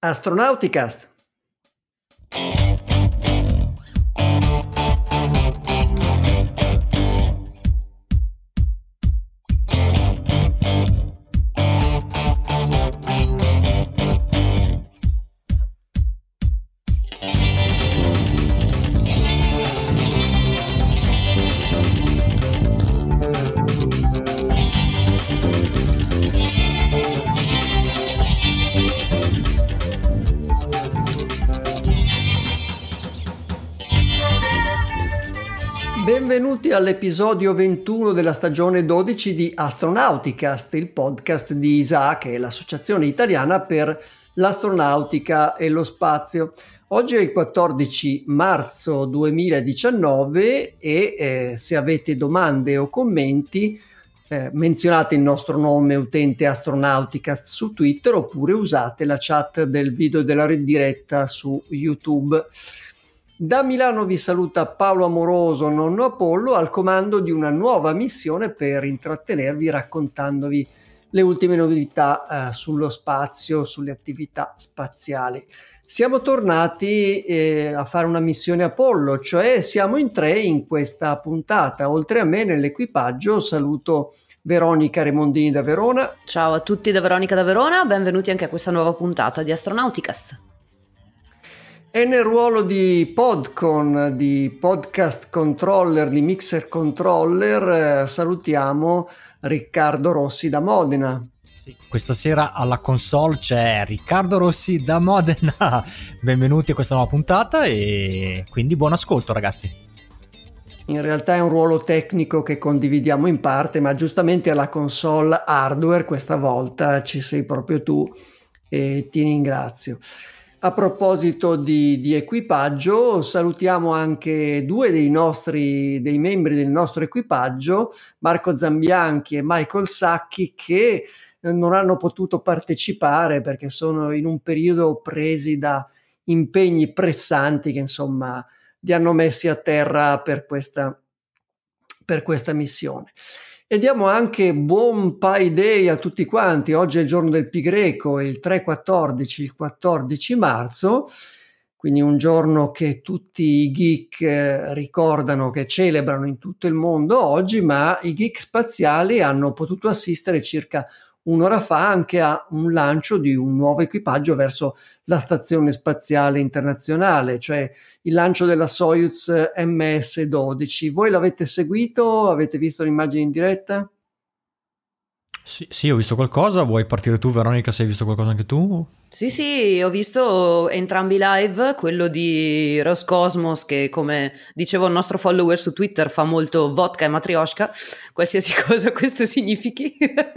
Astronauticast. Benvenuti all'episodio 21 della stagione 12 di Astronauticast, il podcast di ISA, che è l'associazione italiana per l'astronautica e lo spazio. Oggi è il 14 marzo 2019 e se avete domande o commenti menzionate il nostro nome utente Astronauticast su Twitter oppure usate la chat del video della diretta su YouTube. Da Milano vi saluta Paolo Amoroso, nonno Apollo, al comando di una nuova missione per intrattenervi raccontandovi le ultime novità sullo spazio, sulle attività spaziali. Siamo tornati a fare una missione Apollo, cioè siamo in 3 in questa puntata. Oltre a me nell'equipaggio saluto Veronica Remondini da Verona. Ciao a tutti da Veronica da Verona, benvenuti anche a questa nuova puntata di Astronauticast. E nel ruolo di Podcon, di podcast controller, di mixer controller, salutiamo Riccardo Rossi da Modena. Sì, questa sera alla console c'è Riccardo Rossi da Modena. Benvenuti a questa nuova puntata e quindi buon ascolto, ragazzi. In realtà è un ruolo tecnico che condividiamo in parte, ma giustamente alla console hardware questa volta ci sei proprio tu e ti ringrazio. A proposito di equipaggio, salutiamo anche 2 dei membri del nostro equipaggio, Marco Zambianchi e Michael Sacchi, che non hanno potuto partecipare perché sono in un periodo presi da impegni pressanti che insomma li hanno messi a terra per questa missione. E diamo anche buon Pi Day a tutti quanti. Oggi è il giorno del Pi greco, il 3-14, il 14 marzo, quindi un giorno che tutti i geek ricordano, che celebrano in tutto il mondo oggi, ma i geek spaziali hanno potuto assistere circa un'ora fa anche a un lancio di un nuovo equipaggio verso la Stazione Spaziale Internazionale, cioè il lancio della Soyuz MS-12. Voi l'avete seguito? Avete visto le immagini in diretta? Sì, ho visto qualcosa. Vuoi partire tu, Veronica, se hai visto qualcosa anche tu? Sì, ho visto entrambi live, quello di Roscosmos che, come diceva un nostro follower su Twitter, fa molto vodka e matrioshka, qualsiasi cosa questo significhi,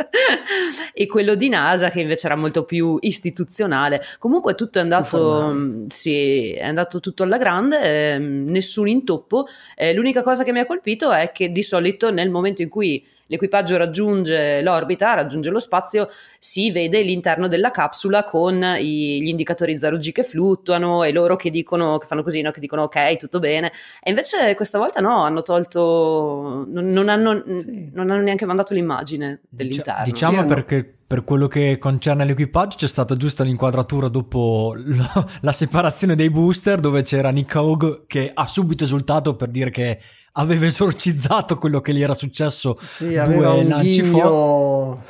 e quello di NASA che invece era molto più istituzionale. Comunque tutto è andato, sì, è andato tutto alla grande, nessun intoppo. L'unica cosa che mi ha colpito è che di solito nel momento in cui l'equipaggio raggiunge l'orbita, raggiunge lo spazio, si vede l'interno della capsula con gli indicatori 0G che fluttuano e loro che dicono, che fanno così, no? Che dicono ok, tutto bene. E invece questa volta no, hanno tolto, non hanno neanche mandato l'immagine dell'interno. Diciamo perché per quello che concerne l'equipaggio c'è stata giusta l'inquadratura dopo la separazione dei booster, dove c'era Nick Hague che ha subito esultato per dire che aveva esorcizzato quello che gli era successo. Sì, aveva un ghigno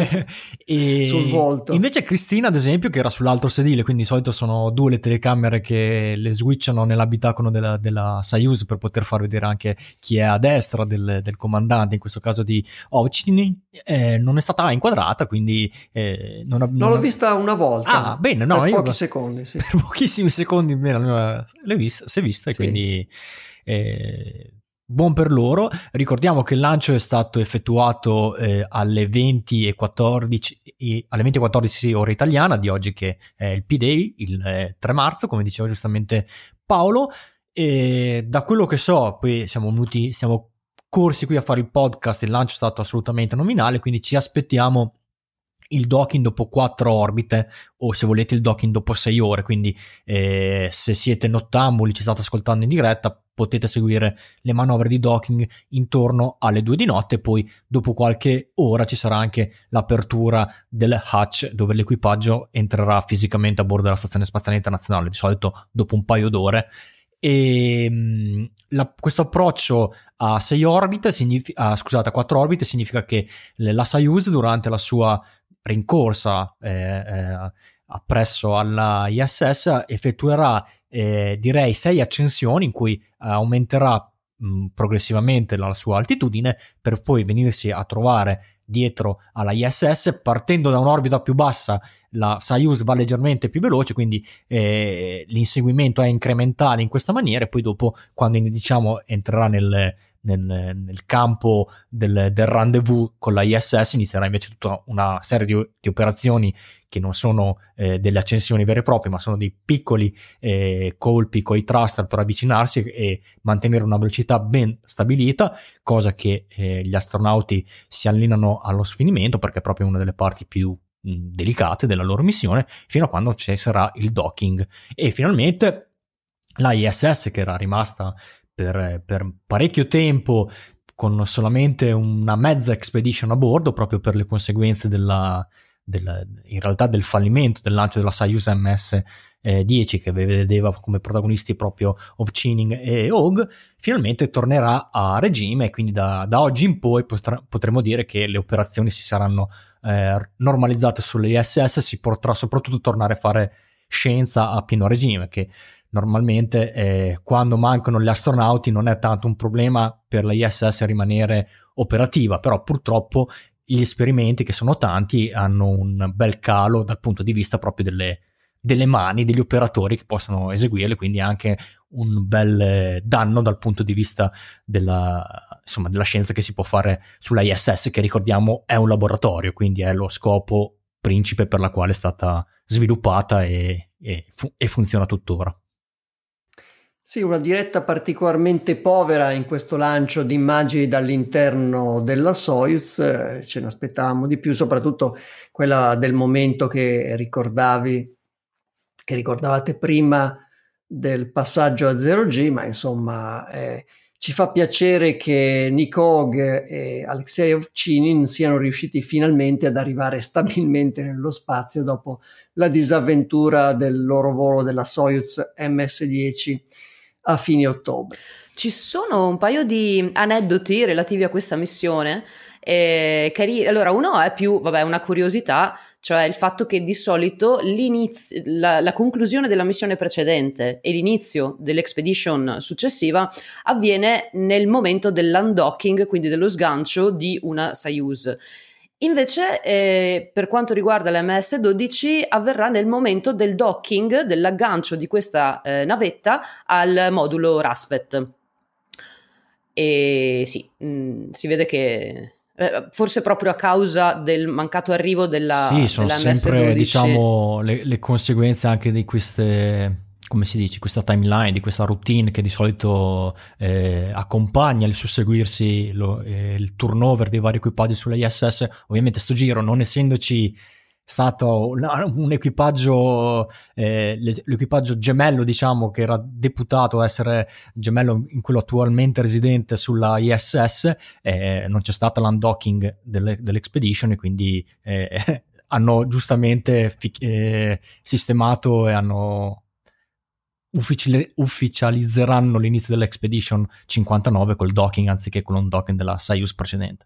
sul volto. Invece Cristina, ad esempio, che era sull'altro sedile, quindi di solito sono 2 le telecamere che le switchano nell'abitacolo della Soyuz per poter far vedere anche chi è a destra del comandante, in questo caso di Ovchinin, non è stata inquadrata, quindi non l'ho vista una volta. Ah, bene, no, per io pochi secondi, sì. Per pochissimi secondi, bene, si è vista, e sì. quindi buon per loro. Ricordiamo che il lancio è stato effettuato alle 20:14 alle 20:14 ora italiana di oggi, che è il P-Day, il 3 marzo, come diceva giustamente Paolo. E da quello che so, poi siamo corsi qui a fare il podcast, il lancio è stato assolutamente nominale, quindi ci aspettiamo il docking dopo 4 orbite, o se volete il docking dopo 6 ore, quindi se siete nottambuli, ci state ascoltando in diretta, potete seguire le manovre di docking intorno alle 2 di notte. Poi dopo qualche ora ci sarà anche l'apertura del hatch, dove l'equipaggio entrerà fisicamente a bordo della Stazione Spaziale Internazionale, di solito dopo un paio d'ore. E questo approccio a 4 orbite significa che la Soyuz, durante la sua rincorsa appresso alla ISS, effettuerà direi 6 accensioni in cui aumenterà progressivamente la sua altitudine, per poi venirsi a trovare dietro alla ISS. Partendo da un'orbita più bassa, la Soyuz va leggermente più veloce, quindi l'inseguimento è incrementale in questa maniera, e poi dopo, quando diciamo entrerà nel campo del rendezvous con la ISS, inizierà invece tutta una serie di operazioni che non sono delle accensioni vere e proprie, ma sono dei piccoli colpi con i thruster per avvicinarsi e mantenere una velocità ben stabilita, cosa che gli astronauti si allenano allo sfinimento, perché è proprio una delle parti più delicate della loro missione, fino a quando ci sarà il docking. E finalmente la ISS, che era rimasta per parecchio tempo con solamente una mezza expedition a bordo, proprio per le conseguenze in realtà del fallimento del lancio della Soyuz MS-10, che vedeva come protagonisti proprio Ovchinin e Hogue, finalmente tornerà a regime, e quindi da oggi in poi potremo dire che le operazioni si saranno normalizzate sulle ISS. Si potrà soprattutto tornare a fare scienza a pieno regime, che normalmente quando mancano gli astronauti non è tanto un problema per la ISS rimanere operativa, però purtroppo gli esperimenti, che sono tanti, hanno un bel calo dal punto di vista proprio delle mani degli operatori che possono eseguirle, quindi anche un bel danno dal punto di vista della scienza che si può fare sulla ISS, che ricordiamo è un laboratorio, quindi è lo scopo principe per la quale è stata sviluppata e funziona tuttora. Sì, una diretta particolarmente povera in questo lancio di immagini dall'interno della Soyuz, ce ne aspettavamo di più, soprattutto quella del momento che ricordavate prima del passaggio a 0G, ma insomma ci fa piacere che Nick Hogue e Alexei Ovchinin siano riusciti finalmente ad arrivare stabilmente nello spazio dopo la disavventura del loro volo della Soyuz MS-10 a fine ottobre. Ci sono un paio di aneddoti relativi a questa missione. Allora, uno è più, una curiosità, cioè il fatto che di solito la conclusione della missione precedente e l'inizio dell'expedition successiva avviene nel momento dell'undocking, quindi dello sgancio di una Soyuz. Invece, per quanto riguarda l'MS-12, avverrà nel momento del docking, dell'aggancio di questa navetta al modulo Raspet. E sì, si vede che forse proprio a causa del mancato arrivo Sì, sono sempre, diciamo, le conseguenze anche di queste, come si dice, questa timeline, di questa routine che di solito accompagna il susseguirsi il turnover dei vari equipaggi sulla ISS. Ovviamente sto giro, non essendoci stato un equipaggio, l'equipaggio gemello, diciamo, che era deputato a essere gemello in quello attualmente residente sulla ISS, non c'è stata l'undocking dell'expedition, e quindi hanno giustamente sistemato e hanno ufficializzeranno l'inizio dell'Expedition 59 col docking anziché con un docking della Soyuz precedente.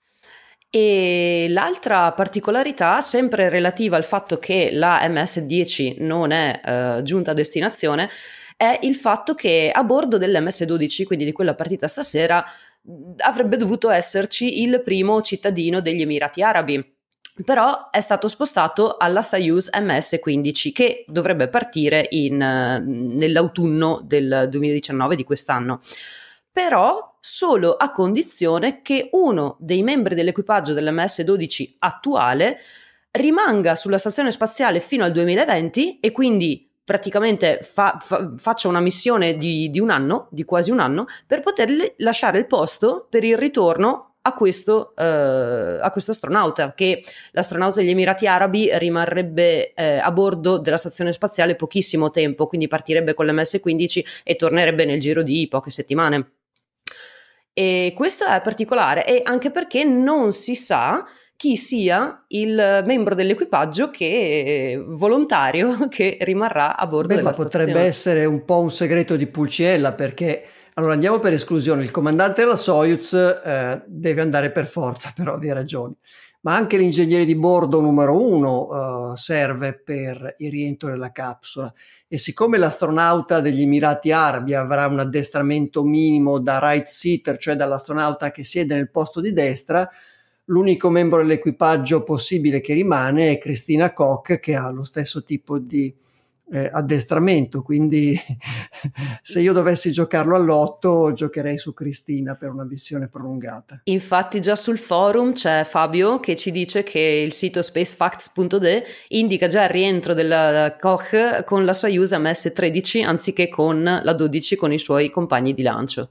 E l'altra particolarità, sempre relativa al fatto che la MS-10 non è giunta a destinazione, è il fatto che a bordo dell'MS-12, quindi di quella partita stasera, avrebbe dovuto esserci il primo cittadino degli Emirati Arabi. Però è stato spostato alla Soyuz MS-15, che dovrebbe partire nell'autunno del 2019 di quest'anno. Però solo a condizione che uno dei membri dell'equipaggio dell'MS-12 attuale rimanga sulla stazione spaziale fino al 2020 e quindi praticamente faccia una missione di un anno, di quasi un anno, per poter lasciare il posto per il ritorno a questo astronauta, che l'astronauta degli Emirati Arabi rimarrebbe a bordo della stazione spaziale pochissimo tempo, quindi partirebbe con l'MS-15 e tornerebbe nel giro di poche settimane. E questo è particolare, e anche perché non si sa chi sia il membro dell'equipaggio volontario che rimarrà a bordo della stazione. Potrebbe essere un po' un segreto di Pulcinella, perché allora andiamo per esclusione. Il comandante della Soyuz deve andare per forza per ovvie ragioni, ma anche l'ingegnere di bordo numero 1 serve per il rientro della capsula, e siccome l'astronauta degli Emirati Arabi avrà un addestramento minimo da right seater, cioè dall'astronauta che siede nel posto di destra, l'unico membro dell'equipaggio possibile che rimane è Christina Koch, che ha lo stesso tipo di addestramento, quindi se io dovessi giocarlo all'otto giocherei su Cristina per una missione prolungata. Infatti già sul forum c'è Fabio che ci dice che il sito spacefacts.de indica già il rientro della Koch con la Soyuz MS-13 anziché con la 12 con i suoi compagni di lancio.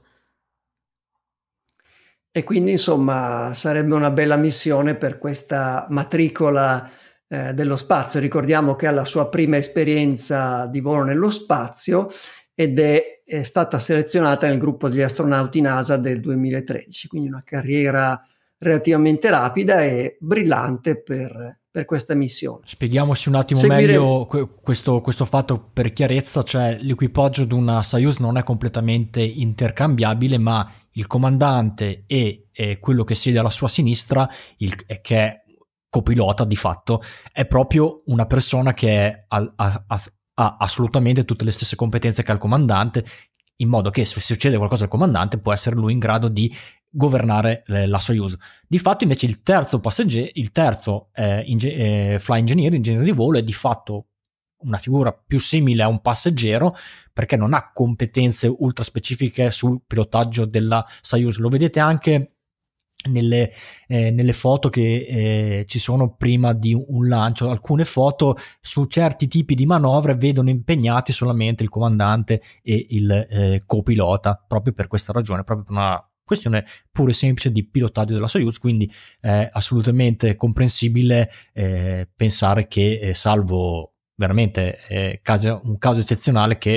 E quindi insomma sarebbe una bella missione per questa matricola dello spazio. Ricordiamo che ha la sua prima esperienza di volo nello spazio ed è stata selezionata nel gruppo degli astronauti NASA del 2013, quindi una carriera relativamente rapida e brillante per questa missione. Spieghiamoci un attimo meglio questo fatto per chiarezza, cioè l'equipaggio di una Soyuz non è completamente intercambiabile, ma il comandante e quello che siede alla sua sinistra, che è copilota di fatto, è proprio una persona che ha assolutamente tutte le stesse competenze che ha il comandante, in modo che se succede qualcosa al comandante può essere lui in grado di governare la Soyuz. Di fatto invece il terzo fly engineer, ingegnere di volo, è di fatto una figura più simile a un passeggero, perché non ha competenze ultra specifiche sul pilotaggio della Soyuz. Lo vedete anche nelle foto che ci sono prima di un lancio. Alcune foto su certi tipi di manovre vedono impegnati solamente il comandante e il copilota, proprio per questa ragione, proprio per una questione pura e semplice di pilotaggio della Soyuz. Quindi è assolutamente comprensibile pensare che salvo veramente un caso eccezionale che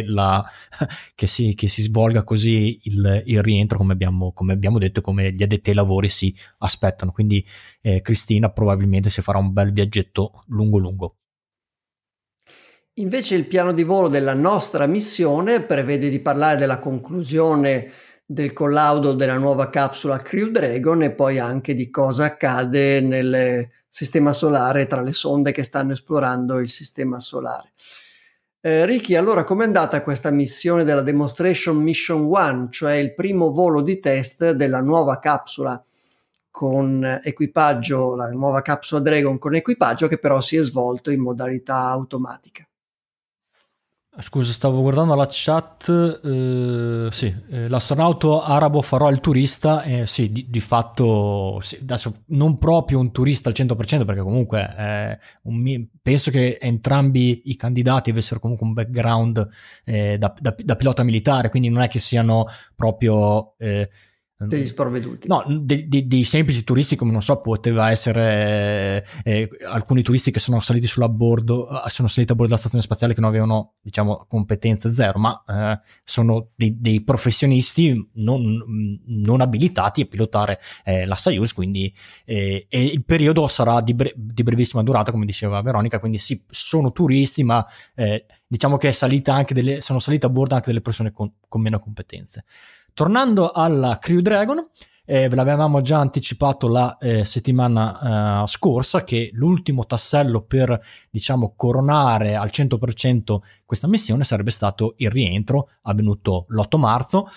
si svolga così il rientro, come abbiamo detto, come gli addetti ai lavori si aspettano. Quindi Cristina probabilmente si farà un bel viaggetto lungo. Invece il piano di volo della nostra missione prevede di parlare della conclusione del collaudo della nuova capsula Crew Dragon e poi anche di cosa accade nel sistema solare, tra le sonde che stanno esplorando il sistema solare. Ricky, allora com'è andata questa missione della Demonstration Mission 1, cioè il primo volo di test della nuova capsula con equipaggio, la nuova capsula Dragon con equipaggio, che però si è svolto in modalità automatica? Scusa, stavo guardando la chat. Sì, l'astronauta arabo farò il turista. Sì, di fatto sì, adesso non proprio un turista al 100%, perché comunque penso che entrambi i candidati avessero comunque un background da pilota militare, quindi non è che siano proprio degli sprovveduti. No, dei semplici turisti, come non so, poteva essere alcuni turisti che sono saliti a bordo della stazione spaziale che non avevano, diciamo, competenze zero, ma sono dei professionisti non abilitati a pilotare la Soyuz, quindi e il periodo sarà di brevissima durata, come diceva Veronica, quindi sì, sono turisti, ma diciamo che sono salite a bordo anche delle persone con meno competenze. Tornando alla Crew Dragon, ve l'avevamo già anticipato la settimana scorsa che l'ultimo tassello per, diciamo, coronare al 100% questa missione sarebbe stato il rientro avvenuto l'8 marzo,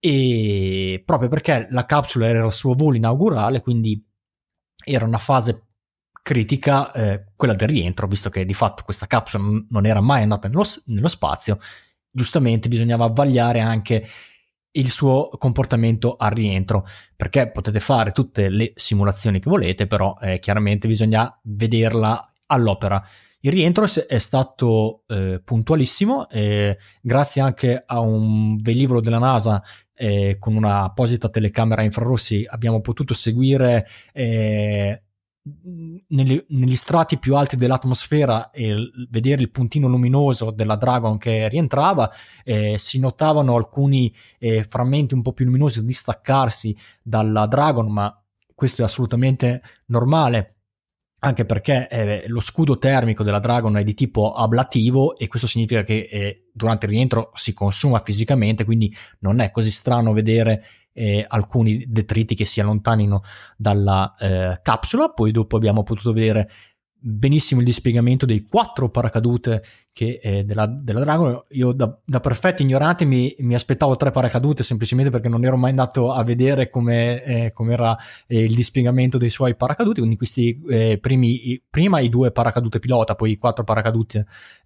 e proprio perché la capsula era il suo volo inaugurale, quindi era una fase critica quella del rientro, visto che di fatto questa capsula non era mai andata nello spazio. Giustamente bisognava vagliare anche il suo comportamento al rientro, perché potete fare tutte le simulazioni che volete, però chiaramente bisogna vederla all'opera. Il rientro è stato puntualissimo, grazie anche a un velivolo della NASA con una apposita telecamera infrarossi abbiamo potuto seguire negli strati più alti dell'atmosfera e vedere il puntino luminoso della Dragon che rientrava. Si notavano alcuni frammenti un po' più luminosi distaccarsi dalla Dragon, ma questo è assolutamente normale, anche perché lo scudo termico della Dragon è di tipo ablativo, e questo significa che durante il rientro si consuma fisicamente, quindi non è così strano vedere alcuni detriti che si allontanino dalla capsula. Poi dopo abbiamo potuto vedere benissimo il dispiegamento dei 4 paracadute della Dragon. Io da perfetto ignorante mi aspettavo 3 paracadute, semplicemente perché non ero mai andato a vedere com'era il dispiegamento dei suoi paracadute, quindi questi prima i 2 paracadute pilota, poi i 4 paracadute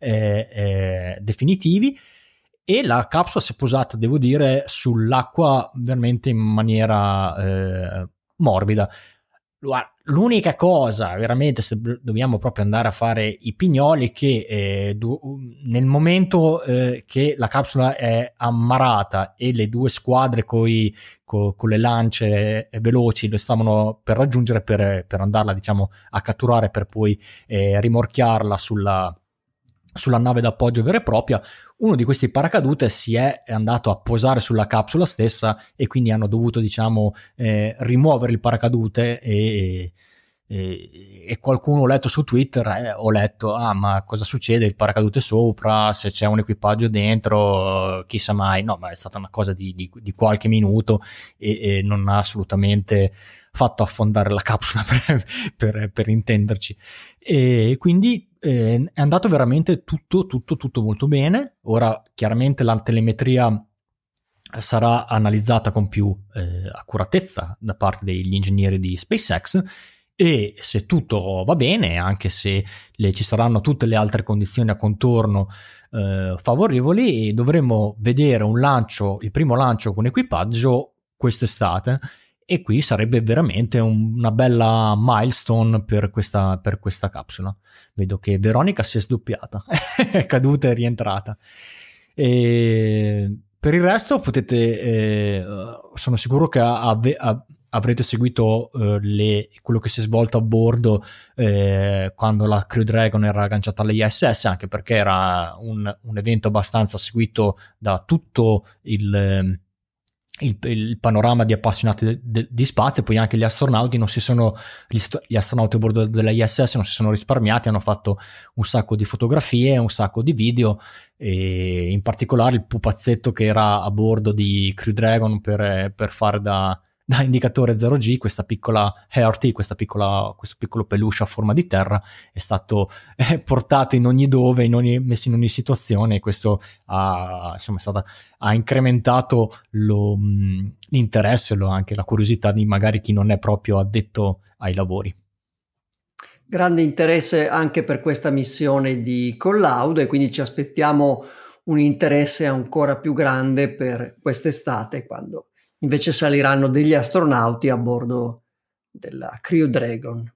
definitivi, e la capsula si è posata, devo dire, sull'acqua veramente in maniera morbida. L'unica cosa, veramente, se dobbiamo proprio andare a fare i pignoli, che nel momento che la capsula è ammarrata e le 2 squadre con le lance veloci le stavano per raggiungere per andarla, diciamo, a catturare, per poi rimorchiarla sulla nave d'appoggio vera e propria, uno di questi paracadute si è andato a posare sulla capsula stessa, e quindi hanno dovuto, diciamo, rimuovere il paracadute, e qualcuno, ho letto su Twitter, ho letto: ma cosa succede, il paracadute sopra, se c'è un equipaggio dentro, chissà mai. No, ma è stata una cosa di qualche minuto, e non ha assolutamente fatto affondare la capsula, per intenderci. E quindi è andato veramente tutto molto bene. Ora chiaramente la telemetria sarà analizzata con più accuratezza da parte degli ingegneri di SpaceX, e se tutto va bene, anche se ci saranno tutte le altre condizioni a contorno favorevoli, dovremo vedere il primo lancio con equipaggio quest'estate. E qui sarebbe veramente una bella milestone per questa capsula. Vedo che Veronica si è sdoppiata, è caduta e rientrata. E per il resto potete, sono sicuro che avrete seguito quello che si è svolto a bordo quando la Crew Dragon era agganciata all'ISS, anche perché era un evento abbastanza seguito da tutto il panorama di appassionati di spazio. Poi anche gli astronauti gli astronauti a bordo della ISS non si sono risparmiati, hanno fatto un sacco di fotografie, un sacco di video, e in particolare il pupazzetto che era a bordo di Crew Dragon per fare da indicatore 0G, questa piccola Hearty, questo piccolo peluche a forma di terra, è stato portato in ogni dove, messo in ogni situazione, e questo ha incrementato l'interesse, anche la curiosità di magari chi non è proprio addetto ai lavori. Grande interesse anche per questa missione di collaudo, e quindi ci aspettiamo un interesse ancora più grande per quest'estate, quando invece saliranno degli astronauti a bordo della Crew Dragon.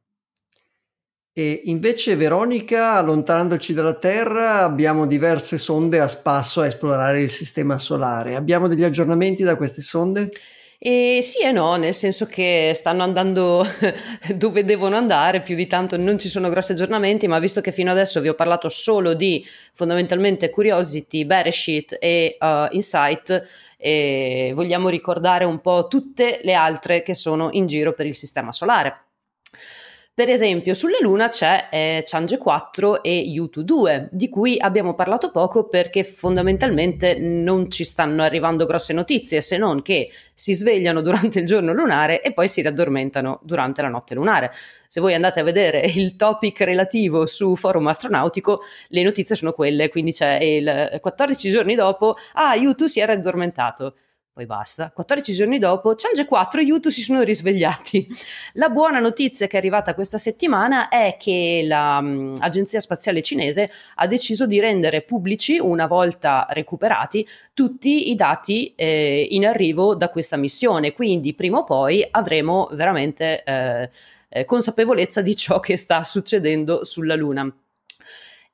E invece, Veronica, allontanandoci dalla Terra, abbiamo diverse sonde a spasso a esplorare il sistema solare. Abbiamo degli aggiornamenti da queste sonde? E sì e no, nel senso che stanno andando dove devono andare, più di tanto non ci sono grossi aggiornamenti, ma visto che fino adesso vi ho parlato solo di fondamentalmente Curiosity, Beresheet e Insight, e vogliamo ricordare un po' tutte le altre che sono in giro per il sistema solare. Per esempio, sulla Luna c'è Chang'e 4 e Yutu 2, di cui abbiamo parlato poco perché fondamentalmente non ci stanno arrivando grosse notizie, se non che si svegliano durante il giorno lunare e poi si riaddormentano durante la notte lunare. Se voi andate a vedere il topic relativo su Forum Astronautico, le notizie sono quelle, quindi c'è il 14 giorni dopo, Yutu si era addormentato. Poi basta. 14 giorni dopo, Chang'e 4 e Yutu si sono risvegliati. La buona notizia che è arrivata questa settimana è che l'Agenzia Spaziale Cinese ha deciso di rendere pubblici, una volta recuperati, tutti i dati in arrivo da questa missione. Quindi prima o poi avremo veramente consapevolezza di ciò che sta succedendo sulla Luna.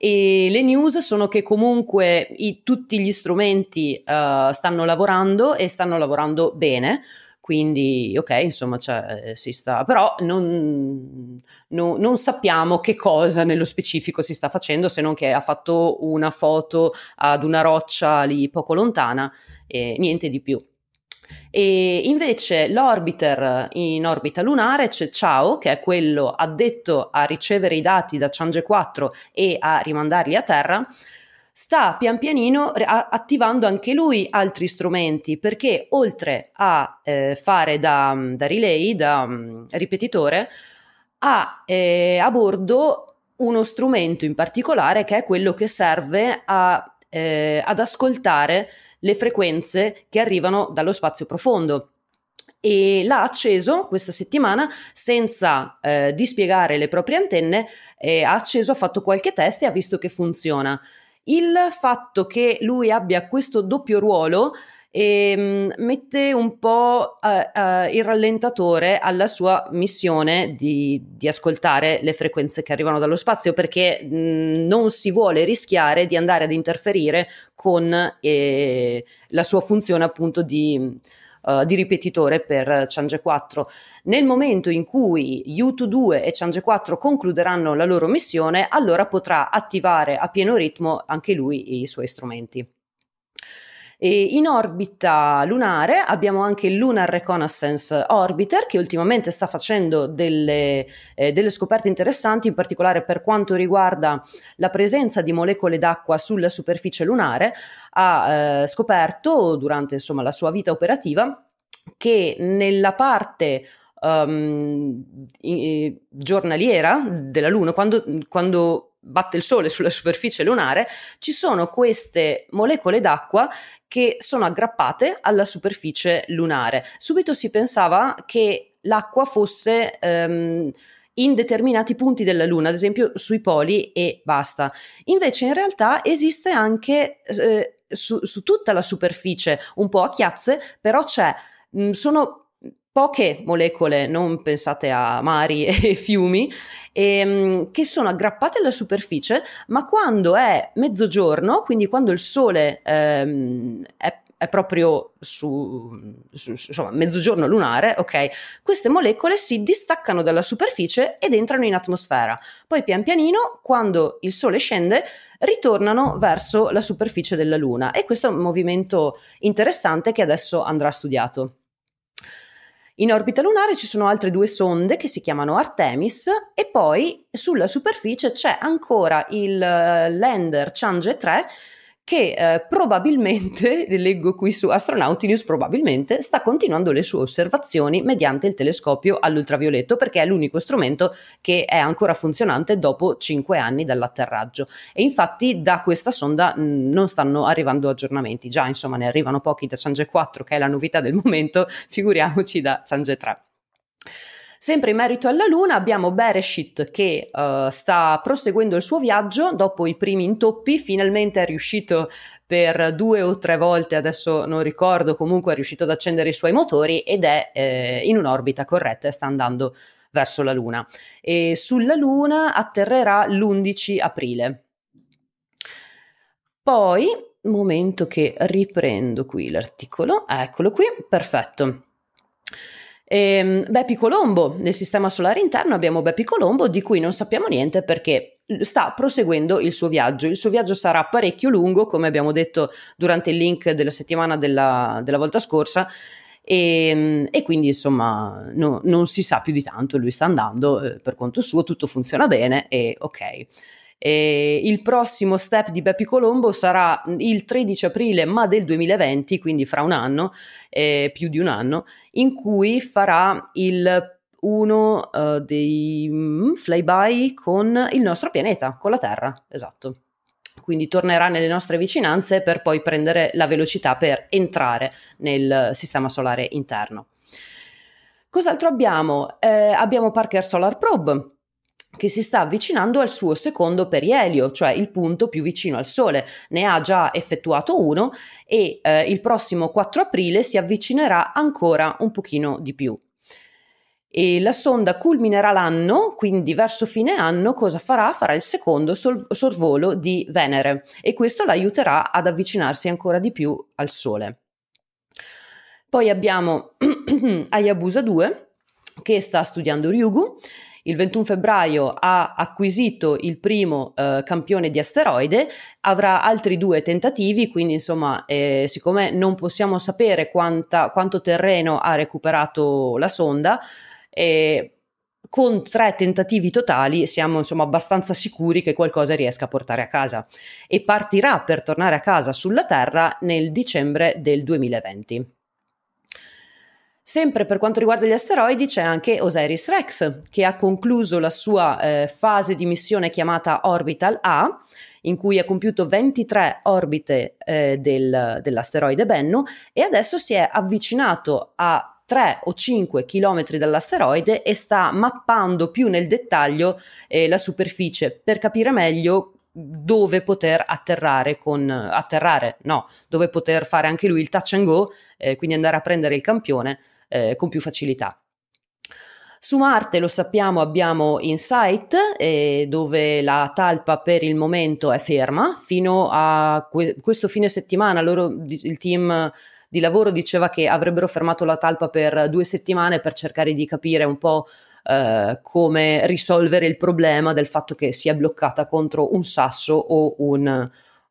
E le news sono che comunque tutti gli strumenti stanno lavorando e stanno lavorando bene, quindi ok, insomma si sta, però non sappiamo che cosa nello specifico si sta facendo, se non che ha fatto una foto ad una roccia lì poco lontana e niente di più. E invece l'orbiter in orbita lunare c'è Chao, che è quello addetto a ricevere i dati da Chang'e 4 e a rimandarli a terra. Sta pian pianino attivando anche lui altri strumenti, perché oltre a fare da relay, da ripetitore, ha a bordo uno strumento in particolare che è quello che serve ad ascoltare le frequenze che arrivano dallo spazio profondo. E l'ha acceso questa settimana senza dispiegare le proprie antenne, ha fatto qualche test e ha visto che funziona. Il fatto che lui abbia questo doppio ruolo mette un po' il rallentatore alla sua missione di ascoltare le frequenze che arrivano dallo spazio, perché non si vuole rischiare di andare ad interferire con la sua funzione appunto di ripetitore per Chang'e 4. Nel momento in cui Yutu 2 e Chang'e 4 concluderanno la loro missione, allora potrà attivare a pieno ritmo anche lui i suoi strumenti. E in orbita lunare abbiamo anche il Lunar Reconnaissance Orbiter, che ultimamente sta facendo delle scoperte interessanti, in particolare per quanto riguarda la presenza di molecole d'acqua sulla superficie lunare. Ha scoperto durante la sua vita operativa che nella parte giornaliera della Luna, quando batte il sole sulla superficie lunare, ci sono queste molecole d'acqua che sono aggrappate alla superficie lunare. Subito si pensava che l'acqua fosse in determinati punti della Luna, ad esempio sui poli, e basta. Invece in realtà esiste anche su tutta la superficie, un po' a chiazze, però sono poche molecole, non pensate a mari e fiumi, che sono aggrappate alla superficie, ma quando è mezzogiorno, quindi quando il sole è proprio insomma, mezzogiorno lunare, ok, queste molecole si distaccano dalla superficie ed entrano in atmosfera. Poi pian pianino, quando il sole scende, ritornano verso la superficie della Luna, e questo è un movimento interessante che adesso andrà studiato. In orbita lunare ci sono altre 2 sonde che si chiamano Artemis, e poi sulla superficie c'è ancora il lander Chang'e 3 che probabilmente, leggo qui su Astronauti News, probabilmente sta continuando le sue osservazioni mediante il telescopio all'ultravioletto, perché è l'unico strumento che è ancora funzionante dopo 5 anni dall'atterraggio. E infatti da questa sonda non stanno arrivando aggiornamenti, già insomma ne arrivano pochi da Chang'e 4, che è la novità del momento, figuriamoci da Chang'e 3. Sempre in merito alla Luna abbiamo Bereshit che sta proseguendo il suo viaggio dopo i primi intoppi. Finalmente è riuscito per 2 o 3 volte, adesso non ricordo, comunque è riuscito ad accendere i suoi motori ed è in un'orbita corretta e sta andando verso la Luna. E sulla Luna atterrerà l'11 aprile. Poi, momento che riprendo qui l'articolo, eccolo qui, perfetto. Bepi Colombo, nel sistema solare interno abbiamo Bepi Colombo, di cui non sappiamo niente perché sta proseguendo il suo viaggio. Il suo viaggio sarà parecchio lungo, come abbiamo detto durante il link della settimana della volta scorsa, e quindi insomma non si sa più di tanto. Lui sta andando per conto suo, tutto funziona bene e ok. Il prossimo step di Bepi Colombo sarà il 13 aprile ma del 2020, quindi fra un anno, più di un anno, in cui farà uno dei flyby con il nostro pianeta, con la Terra, esatto. Quindi tornerà nelle nostre vicinanze per poi prendere la velocità per entrare nel sistema solare interno. Cos'altro abbiamo? Abbiamo Parker Solar Probe, che si sta avvicinando al suo secondo perielio, cioè il punto più vicino al Sole. Ne ha già effettuato uno e il prossimo 4 aprile si avvicinerà ancora un pochino di più. E la sonda culminerà l'anno, quindi verso fine anno cosa farà? Farà il secondo sorvolo di Venere e questo l'aiuterà ad avvicinarsi ancora di più al Sole. Poi abbiamo Hayabusa 2 che sta studiando Ryugu. Il 21 febbraio ha acquisito il primo campione di asteroide, avrà altri 2 tentativi, quindi insomma siccome non possiamo sapere quanto terreno ha recuperato la sonda, con 3 tentativi totali siamo insomma abbastanza sicuri che qualcosa riesca a portare a casa e partirà per tornare a casa sulla Terra nel dicembre del 2020. Sempre per quanto riguarda gli asteroidi c'è anche Osiris-Rex che ha concluso la sua fase di missione chiamata Orbital A, in cui ha compiuto 23 orbite dell'asteroide Bennu e adesso si è avvicinato a 3 o 5 chilometri dall'asteroide e sta mappando più nel dettaglio la superficie per capire meglio dove poter dove poter fare anche lui il touch and go, quindi andare a prendere il campione con più facilità. Su Marte, lo sappiamo, abbiamo InSight, dove la talpa per il momento è ferma fino a questo fine settimana. Il team di lavoro diceva che avrebbero fermato la talpa per 2 settimane per cercare di capire un po' come risolvere il problema del fatto che sia bloccata contro un sasso o un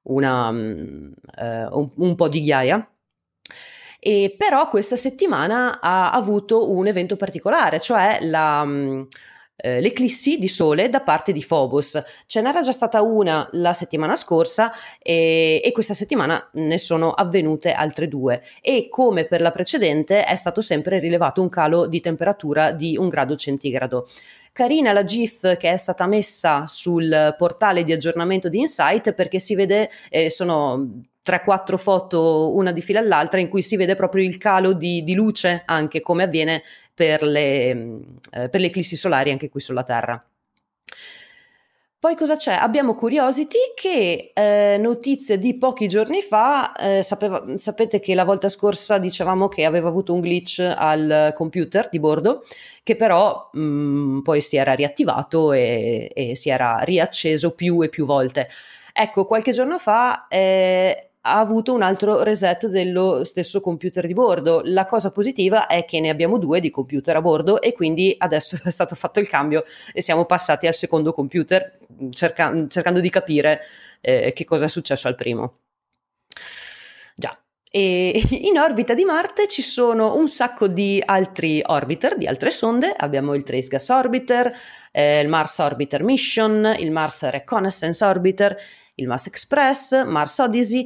po' di ghiaia. E però questa settimana ha avuto un evento particolare, cioè l'eclissi di Sole da parte di Phobos. Ce n'era già stata una la settimana scorsa e questa settimana ne sono avvenute altre 2 e come per la precedente è stato sempre rilevato un calo di temperatura di 1 grado centigrado. Carina la GIF che è stata messa sul portale di aggiornamento di InSight perché si vede, sono 3-4 foto una di fila all'altra in cui si vede proprio il calo di luce anche come avviene per le eclissi solari anche qui sulla Terra. Poi cosa c'è? Abbiamo Curiosity che notizia di pochi giorni fa, sapete che la volta scorsa dicevamo che aveva avuto un glitch al computer di bordo che però poi si era riattivato e si era riacceso più e più volte. Ecco, qualche giorno fa ha avuto un altro reset dello stesso computer di bordo. La cosa positiva è che ne abbiamo 2 di computer a bordo e quindi adesso è stato fatto il cambio e siamo passati al secondo computer cercando di capire che cosa è successo al primo. Già. E in orbita di Marte ci sono un sacco di altri orbiter, di altre sonde. Abbiamo il Trace Gas Orbiter, il Mars Orbiter Mission, il Mars Reconnaissance Orbiter, il Mars Express, Mars Odyssey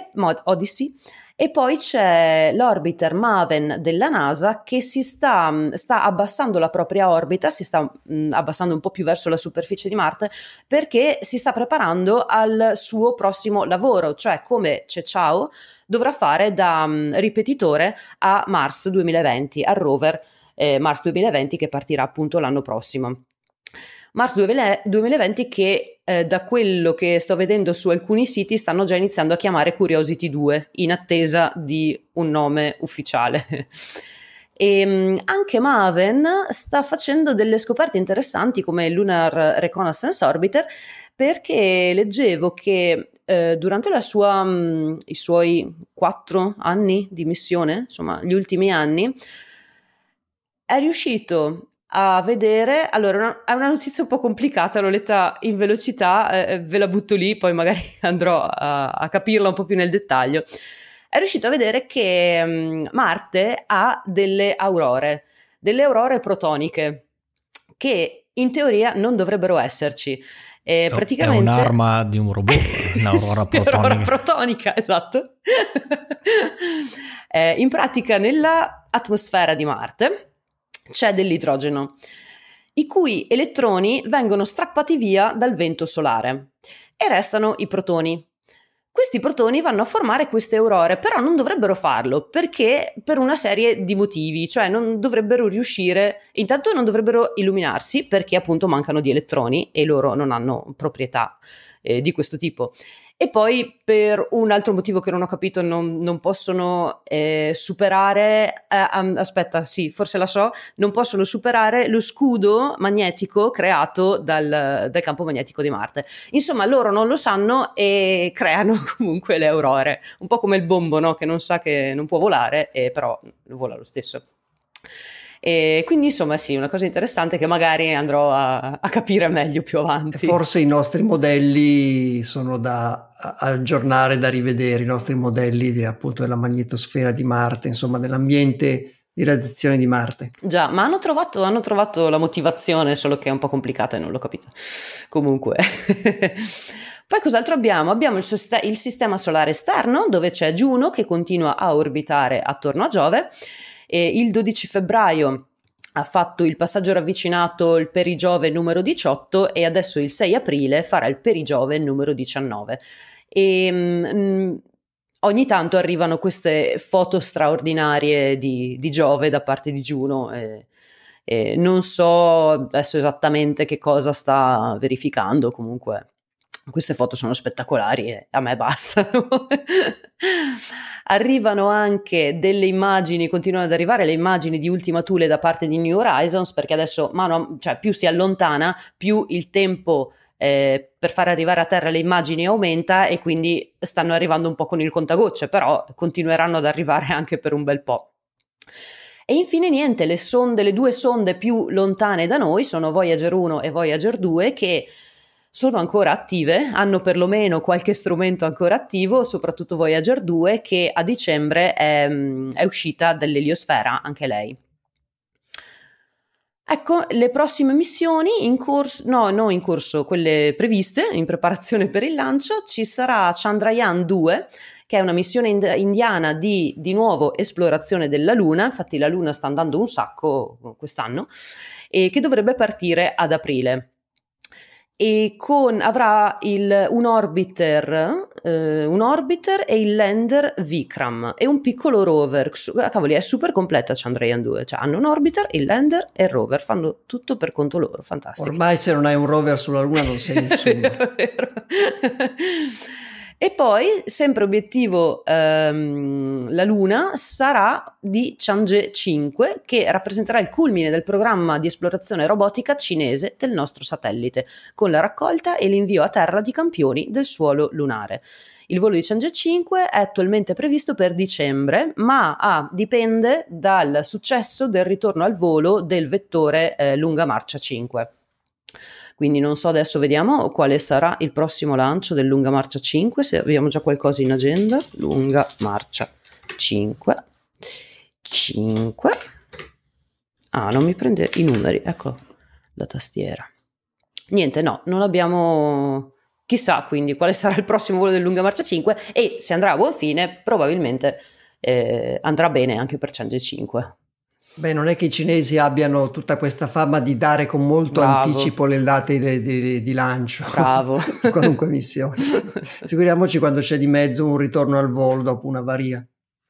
e poi c'è l'orbiter Maven della NASA che si sta abbassando la propria orbita, si sta abbassando un po' più verso la superficie di Marte perché si sta preparando al suo prossimo lavoro, cioè come Ceciao dovrà fare da ripetitore a Mars 2020, al rover Mars 2020 che partirà appunto l'anno prossimo. Mars 2020 che da quello che sto vedendo su alcuni siti stanno già iniziando a chiamare Curiosity 2 in attesa di un nome ufficiale. E anche Maven sta facendo delle scoperte interessanti come il Lunar Reconnaissance Orbiter perché leggevo che durante i suoi 4 anni di missione, insomma gli ultimi anni, è riuscito a vedere, allora è una notizia un po' complicata, l'ho letta in velocità, ve la butto lì, poi magari andrò a capirla un po' più nel dettaglio. È riuscito a vedere che Marte ha delle aurore protoniche, che in teoria non dovrebbero esserci. Praticamente... È un'arma di un robot, un'aurora protonica. Aurora protonica, esatto. In pratica nella atmosfera di Marte c'è dell'idrogeno, i cui elettroni vengono strappati via dal vento solare e restano i protoni. Questi protoni vanno a formare queste aurore, però non dovrebbero farlo perché per una serie di motivi, cioè non dovrebbero riuscire, intanto non dovrebbero illuminarsi perché appunto mancano di elettroni e loro non hanno proprietà di questo tipo. E poi per un altro motivo che non ho capito non possono superare, aspetta, sì, forse la so, non possono superare lo scudo magnetico creato dal campo magnetico di Marte. Insomma, loro non lo sanno e creano comunque le aurore, un po' come il bombo, no? Che non sa che non può volare, però vola lo stesso. E quindi insomma sì, una cosa interessante che magari andrò a capire meglio più avanti. Forse i nostri modelli sono da aggiornare, da rivedere, i nostri modelli appunto della magnetosfera di Marte, insomma dell'ambiente di radiazione di Marte. Già, ma hanno trovato la motivazione, solo che è un po' complicata e non l'ho capita. Comunque. Poi cos'altro abbiamo? Abbiamo il sistema solare esterno, dove c'è Giuno che continua a orbitare attorno a Giove. Il 12 febbraio ha fatto il passaggio ravvicinato il Perigiove numero 18 e adesso il 6 aprile farà il Perigiove numero 19. Ogni tanto arrivano queste foto straordinarie di Giove da parte di Giuno. Non so adesso esattamente che cosa sta verificando, comunque queste foto sono spettacolari e a me bastano. Arrivano anche delle immagini, continuano ad arrivare le immagini di Ultima Thule da parte di New Horizons, perché adesso più si allontana, più il tempo per far arrivare a terra le immagini aumenta e quindi stanno arrivando un po' con il contagocce, però continueranno ad arrivare anche per un bel po'. E infine niente, le due sonde più lontane da noi sono Voyager 1 e Voyager 2 che sono ancora attive, hanno perlomeno qualche strumento ancora attivo, soprattutto Voyager 2 che a dicembre è uscita dall'eliosfera anche lei. Ecco, le prossime missioni non in corso, quelle previste in preparazione per il lancio, ci sarà Chandrayaan 2, che è una missione indiana di nuovo esplorazione della Luna, infatti la Luna sta andando un sacco quest'anno, e che dovrebbe partire ad aprile. E avrà un orbiter e il lander Vikram e un piccolo rover. Cavoli, è super completa Chandrayaan 2, cioè hanno un orbiter, il lander e il rover, fanno tutto per conto loro, fantastico. Ormai se non hai un rover sulla Luna non sei nessuno. Vero. E poi, sempre obiettivo la Luna, sarà di Chang'e 5, che rappresenterà il culmine del programma di esplorazione robotica cinese del nostro satellite, con la raccolta e l'invio a terra di campioni del suolo lunare. Il volo di Chang'e 5 è attualmente previsto per dicembre, ma dipende dal successo del ritorno al volo del vettore Lunga Marcia 5. Quindi non so, adesso vediamo quale sarà il prossimo lancio del Lunga Marcia 5, se abbiamo già qualcosa in agenda. Lunga Marcia 5. Non mi prende i numeri, ecco la tastiera. Niente, no, non abbiamo... Chissà quindi quale sarà il prossimo volo del Lunga Marcia 5 e se andrà a buon fine probabilmente andrà bene anche per Chang'e 5. Beh, non è che i cinesi abbiano tutta questa fama di dare con molto anticipo le date di lancio. Bravo. Qualunque missione. Figuriamoci quando c'è di mezzo un ritorno al volo dopo una avaria.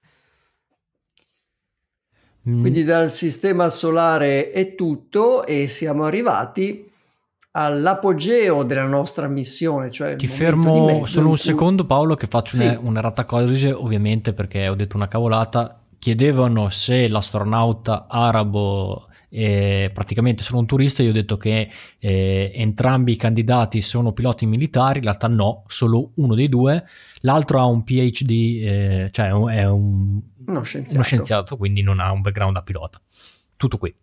Quindi dal sistema solare è tutto e siamo arrivati all'apogeo della nostra missione. Cioè ti fermo solo un secondo, Paolo, che faccio una erratacorrige, ovviamente, perché ho detto una cavolata. Chiedevano se l'astronauta arabo è praticamente solo un turista, io ho detto che entrambi i candidati sono piloti militari, in realtà no, solo uno dei due, l'altro ha un PhD, cioè è uno scienziato, quindi non ha un background da pilota. Tutto qui.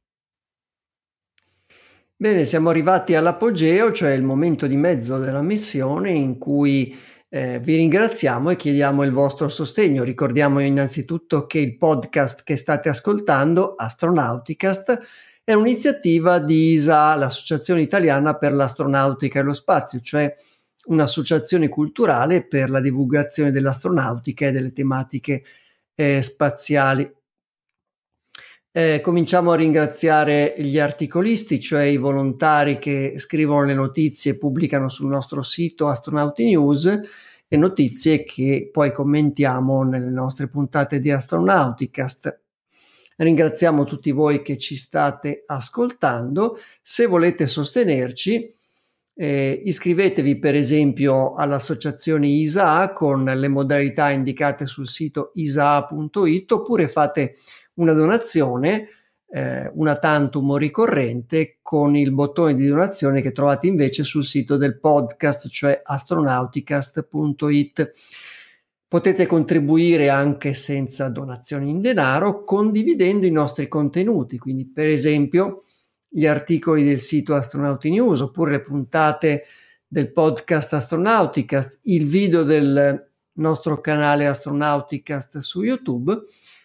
Bene, siamo arrivati all'apogeo, cioè il momento di mezzo della missione in cui vi ringraziamo e chiediamo il vostro sostegno. Ricordiamo innanzitutto che il podcast che state ascoltando, Astronauticast, è un'iniziativa di ISA, l'Associazione Italiana per l'Astronautica e lo Spazio, cioè un'associazione culturale per la divulgazione dell'astronautica e delle tematiche spaziali. Cominciamo a ringraziare gli articolisti, cioè i volontari che scrivono le notizie e pubblicano sul nostro sito Astronauti News, e notizie che poi commentiamo nelle nostre puntate di Astronauticast. Ringraziamo tutti voi che ci state ascoltando. Se volete sostenerci, Iscrivetevi per esempio all'associazione ISA con le modalità indicate sul sito isa.it, oppure fate una donazione, una tantum o ricorrente, con il bottone di donazione che trovate invece sul sito del podcast, cioè astronauticast.it. Potete contribuire anche senza donazioni in denaro, condividendo i nostri contenuti, quindi per esempio gli articoli del sito Astronauti News, oppure le puntate del podcast Astronauticast, il video del nostro canale Astronauticast su YouTube,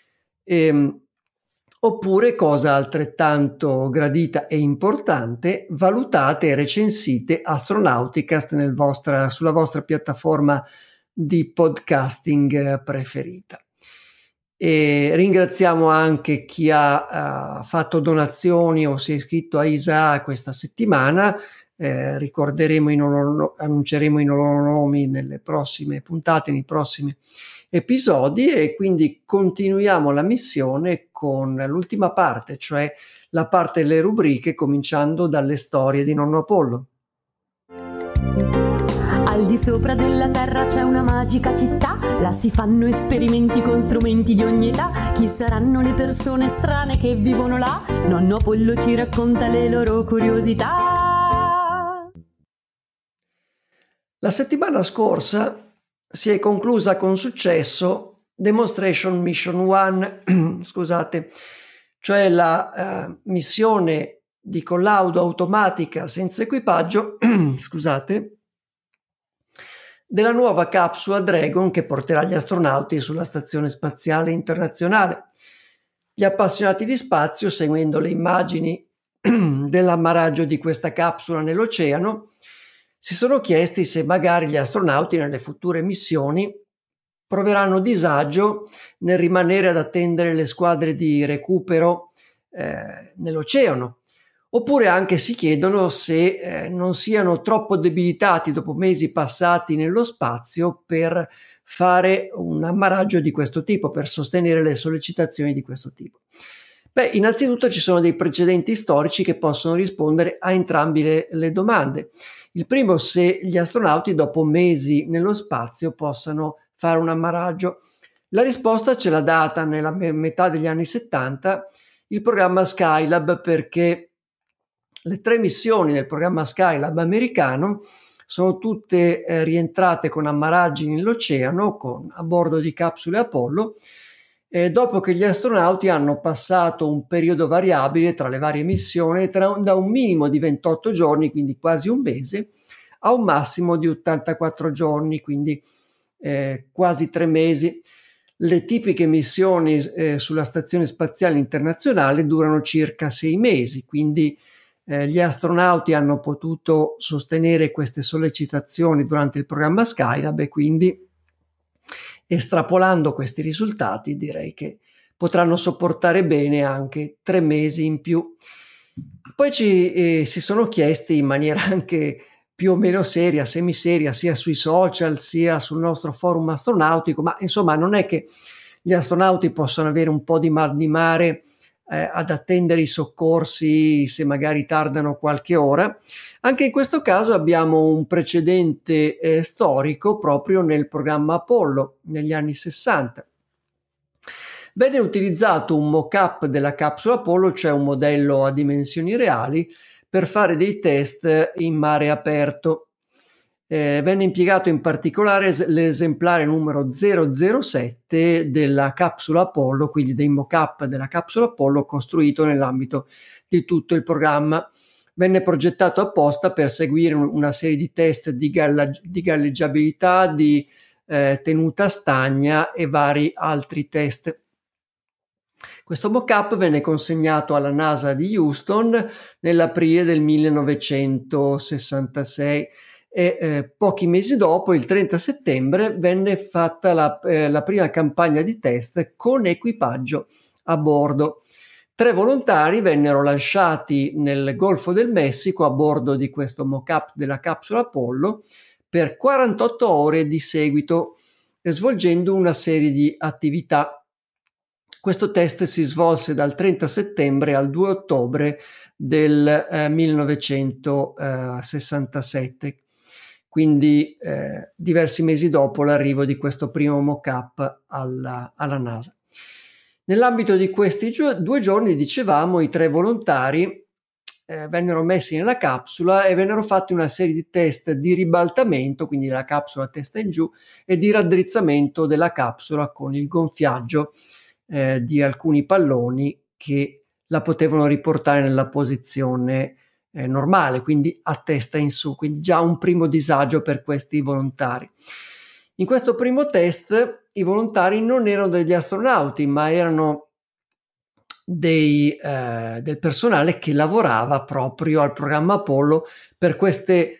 oppure, cosa altrettanto gradita e importante, valutate e recensite Astronauticast sulla vostra piattaforma di podcasting preferita. E ringraziamo anche chi ha fatto donazioni o si è iscritto a ISA questa settimana. Annunceremo i loro nomi nelle prossime puntate, nei prossimi episodi, e quindi continuiamo la missione con l'ultima parte, cioè la parte delle rubriche, cominciando dalle storie di nonno Apollo. Al di sopra della terra c'è una magica città, là si fanno esperimenti con strumenti di ogni età. Chi saranno le persone strane che vivono là? Nonno Apollo ci racconta le loro curiosità. La settimana scorsa si è conclusa con successo Demonstration Mission 1, scusate, cioè la missione di collaudo automatica senza equipaggio, scusate, della nuova capsula Dragon che porterà gli astronauti sulla Stazione Spaziale Internazionale. Gli appassionati di spazio, seguendo le immagini dell'ammaraggio di questa capsula nell'oceano, si sono chiesti se magari gli astronauti nelle future missioni proveranno disagio nel rimanere ad attendere le squadre di recupero nell'oceano. Oppure anche si chiedono se non siano troppo debilitati dopo mesi passati nello spazio per fare un ammaraggio di questo tipo, per sostenere le sollecitazioni di questo tipo. Beh, innanzitutto ci sono dei precedenti storici che possono rispondere a entrambe le domande. Il primo, se gli astronauti dopo mesi nello spazio possano fare un ammaraggio. La risposta ce l'ha data nella metà degli anni 70 il programma Skylab, perché le 3 missioni del programma Skylab americano sono tutte rientrate con ammaraggi nell'oceano a bordo di capsule Apollo, dopo che gli astronauti hanno passato un periodo variabile tra le varie missioni, da un minimo di 28 giorni, quindi quasi un mese, a un massimo di 84 giorni, quindi quasi 3 mesi. Le tipiche missioni sulla Stazione Spaziale Internazionale durano circa 6 mesi, quindi gli astronauti hanno potuto sostenere queste sollecitazioni durante il programma Skylab, e quindi, estrapolando questi risultati, direi che potranno sopportare bene anche 3 mesi in più. Poi si sono chiesti in maniera anche più o meno seria, semiseria, sia sui social sia sul nostro forum astronautico, ma insomma non è che gli astronauti possono avere un po' di mal di mare ad attendere i soccorsi se magari tardano qualche ora. Anche in questo caso abbiamo un precedente storico proprio nel programma Apollo negli anni 60. Venne utilizzato un mock-up della capsula Apollo, cioè un modello a dimensioni reali, per fare dei test in mare aperto. Venne impiegato in particolare l'esemplare numero 007 della capsula Apollo, quindi dei mock-up della capsula Apollo costruito nell'ambito di tutto il programma. Venne progettato apposta per seguire una serie di test di galleggiabilità, di tenuta stagna e vari altri test. Questo mock-up venne consegnato alla NASA di Houston nell'aprile del 1966 e pochi mesi dopo, il 30 settembre, venne fatta la prima campagna di test con equipaggio a bordo. 3 volontari vennero lasciati nel Golfo del Messico a bordo di questo mock-up della capsula Apollo per 48 ore di seguito, svolgendo una serie di attività. Questo test si svolse dal 30 settembre al 2 ottobre del 1967, quindi diversi mesi dopo l'arrivo di questo primo mock-up alla NASA. Nell'ambito di questi 2 giorni, dicevamo, i 3 volontari vennero messi nella capsula e vennero fatti una serie di test di ribaltamento, quindi la capsula testa in giù, e di raddrizzamento della capsula con il gonfiaggio di alcuni palloni che la potevano riportare nella posizione normale, quindi a testa in su, quindi già un primo disagio per questi volontari. In questo primo test i volontari non erano degli astronauti, ma erano del personale che lavorava proprio al programma Apollo per queste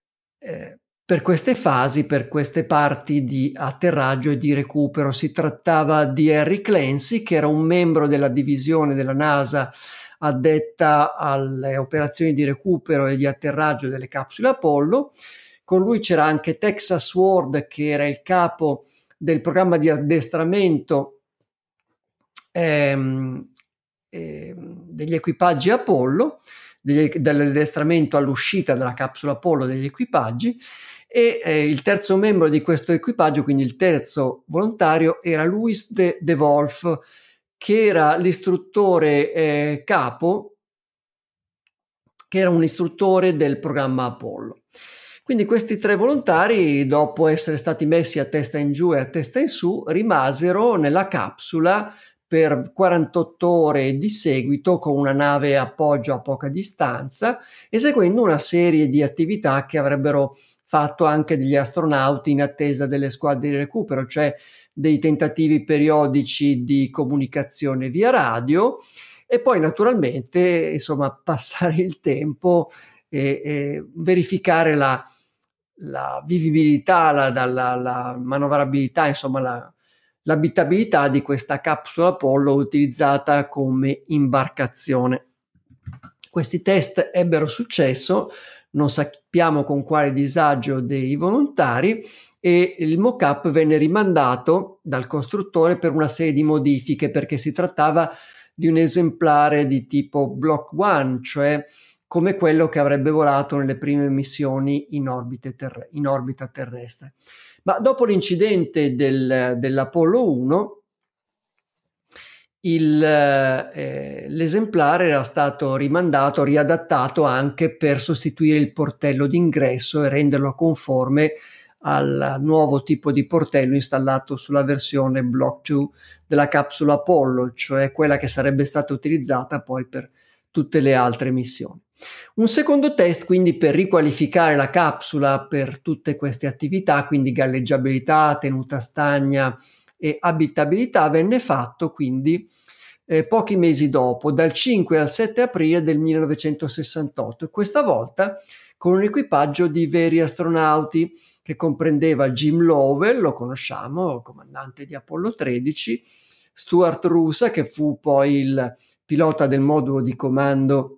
fasi, per queste parti di atterraggio e di recupero. Si trattava di Harry Clancy, che era un membro della divisione della NASA addetta alle operazioni di recupero e di atterraggio delle capsule Apollo. Con lui c'era anche Texas Ward, che era il capo del programma di addestramento degli equipaggi Apollo, dell'addestramento all'uscita della capsula Apollo degli equipaggi, e il terzo membro di questo equipaggio, quindi il terzo volontario, era Louis de Wolf, che era l'istruttore capo, che era un istruttore del programma Apollo. Quindi questi 3 volontari, dopo essere stati messi a testa in giù e a testa in su, rimasero nella capsula per 48 ore di seguito con una nave appoggio a poca distanza, eseguendo una serie di attività che avrebbero fatto anche degli astronauti in attesa delle squadre di recupero, cioè dei tentativi periodici di comunicazione via radio e poi naturalmente, insomma, passare il tempo e verificare la vivibilità, la manovrabilità, insomma l'abitabilità di questa capsula Apollo utilizzata come imbarcazione. Questi test ebbero successo, non sappiamo con quale disagio dei volontari, e il mock-up venne rimandato dal costruttore per una serie di modifiche, perché si trattava di un esemplare di tipo Block 1, cioè come quello che avrebbe volato nelle prime missioni in orbita terrestre. Ma dopo l'incidente dell'Apollo 1, l'esemplare era stato riadattato anche per sostituire il portello d'ingresso e renderlo conforme al nuovo tipo di portello installato sulla versione Block 2 della capsula Apollo, cioè quella che sarebbe stata utilizzata poi per tutte le altre missioni. Un secondo test, quindi, per riqualificare la capsula per tutte queste attività, quindi galleggiabilità, tenuta stagna e abitabilità, venne fatto quindi pochi mesi dopo, dal 5 al 7 aprile del 1968, e questa volta con un equipaggio di veri astronauti che comprendeva Jim Lovell, lo conosciamo, comandante di Apollo 13, Stuart Roosa, che fu poi il pilota del modulo di comando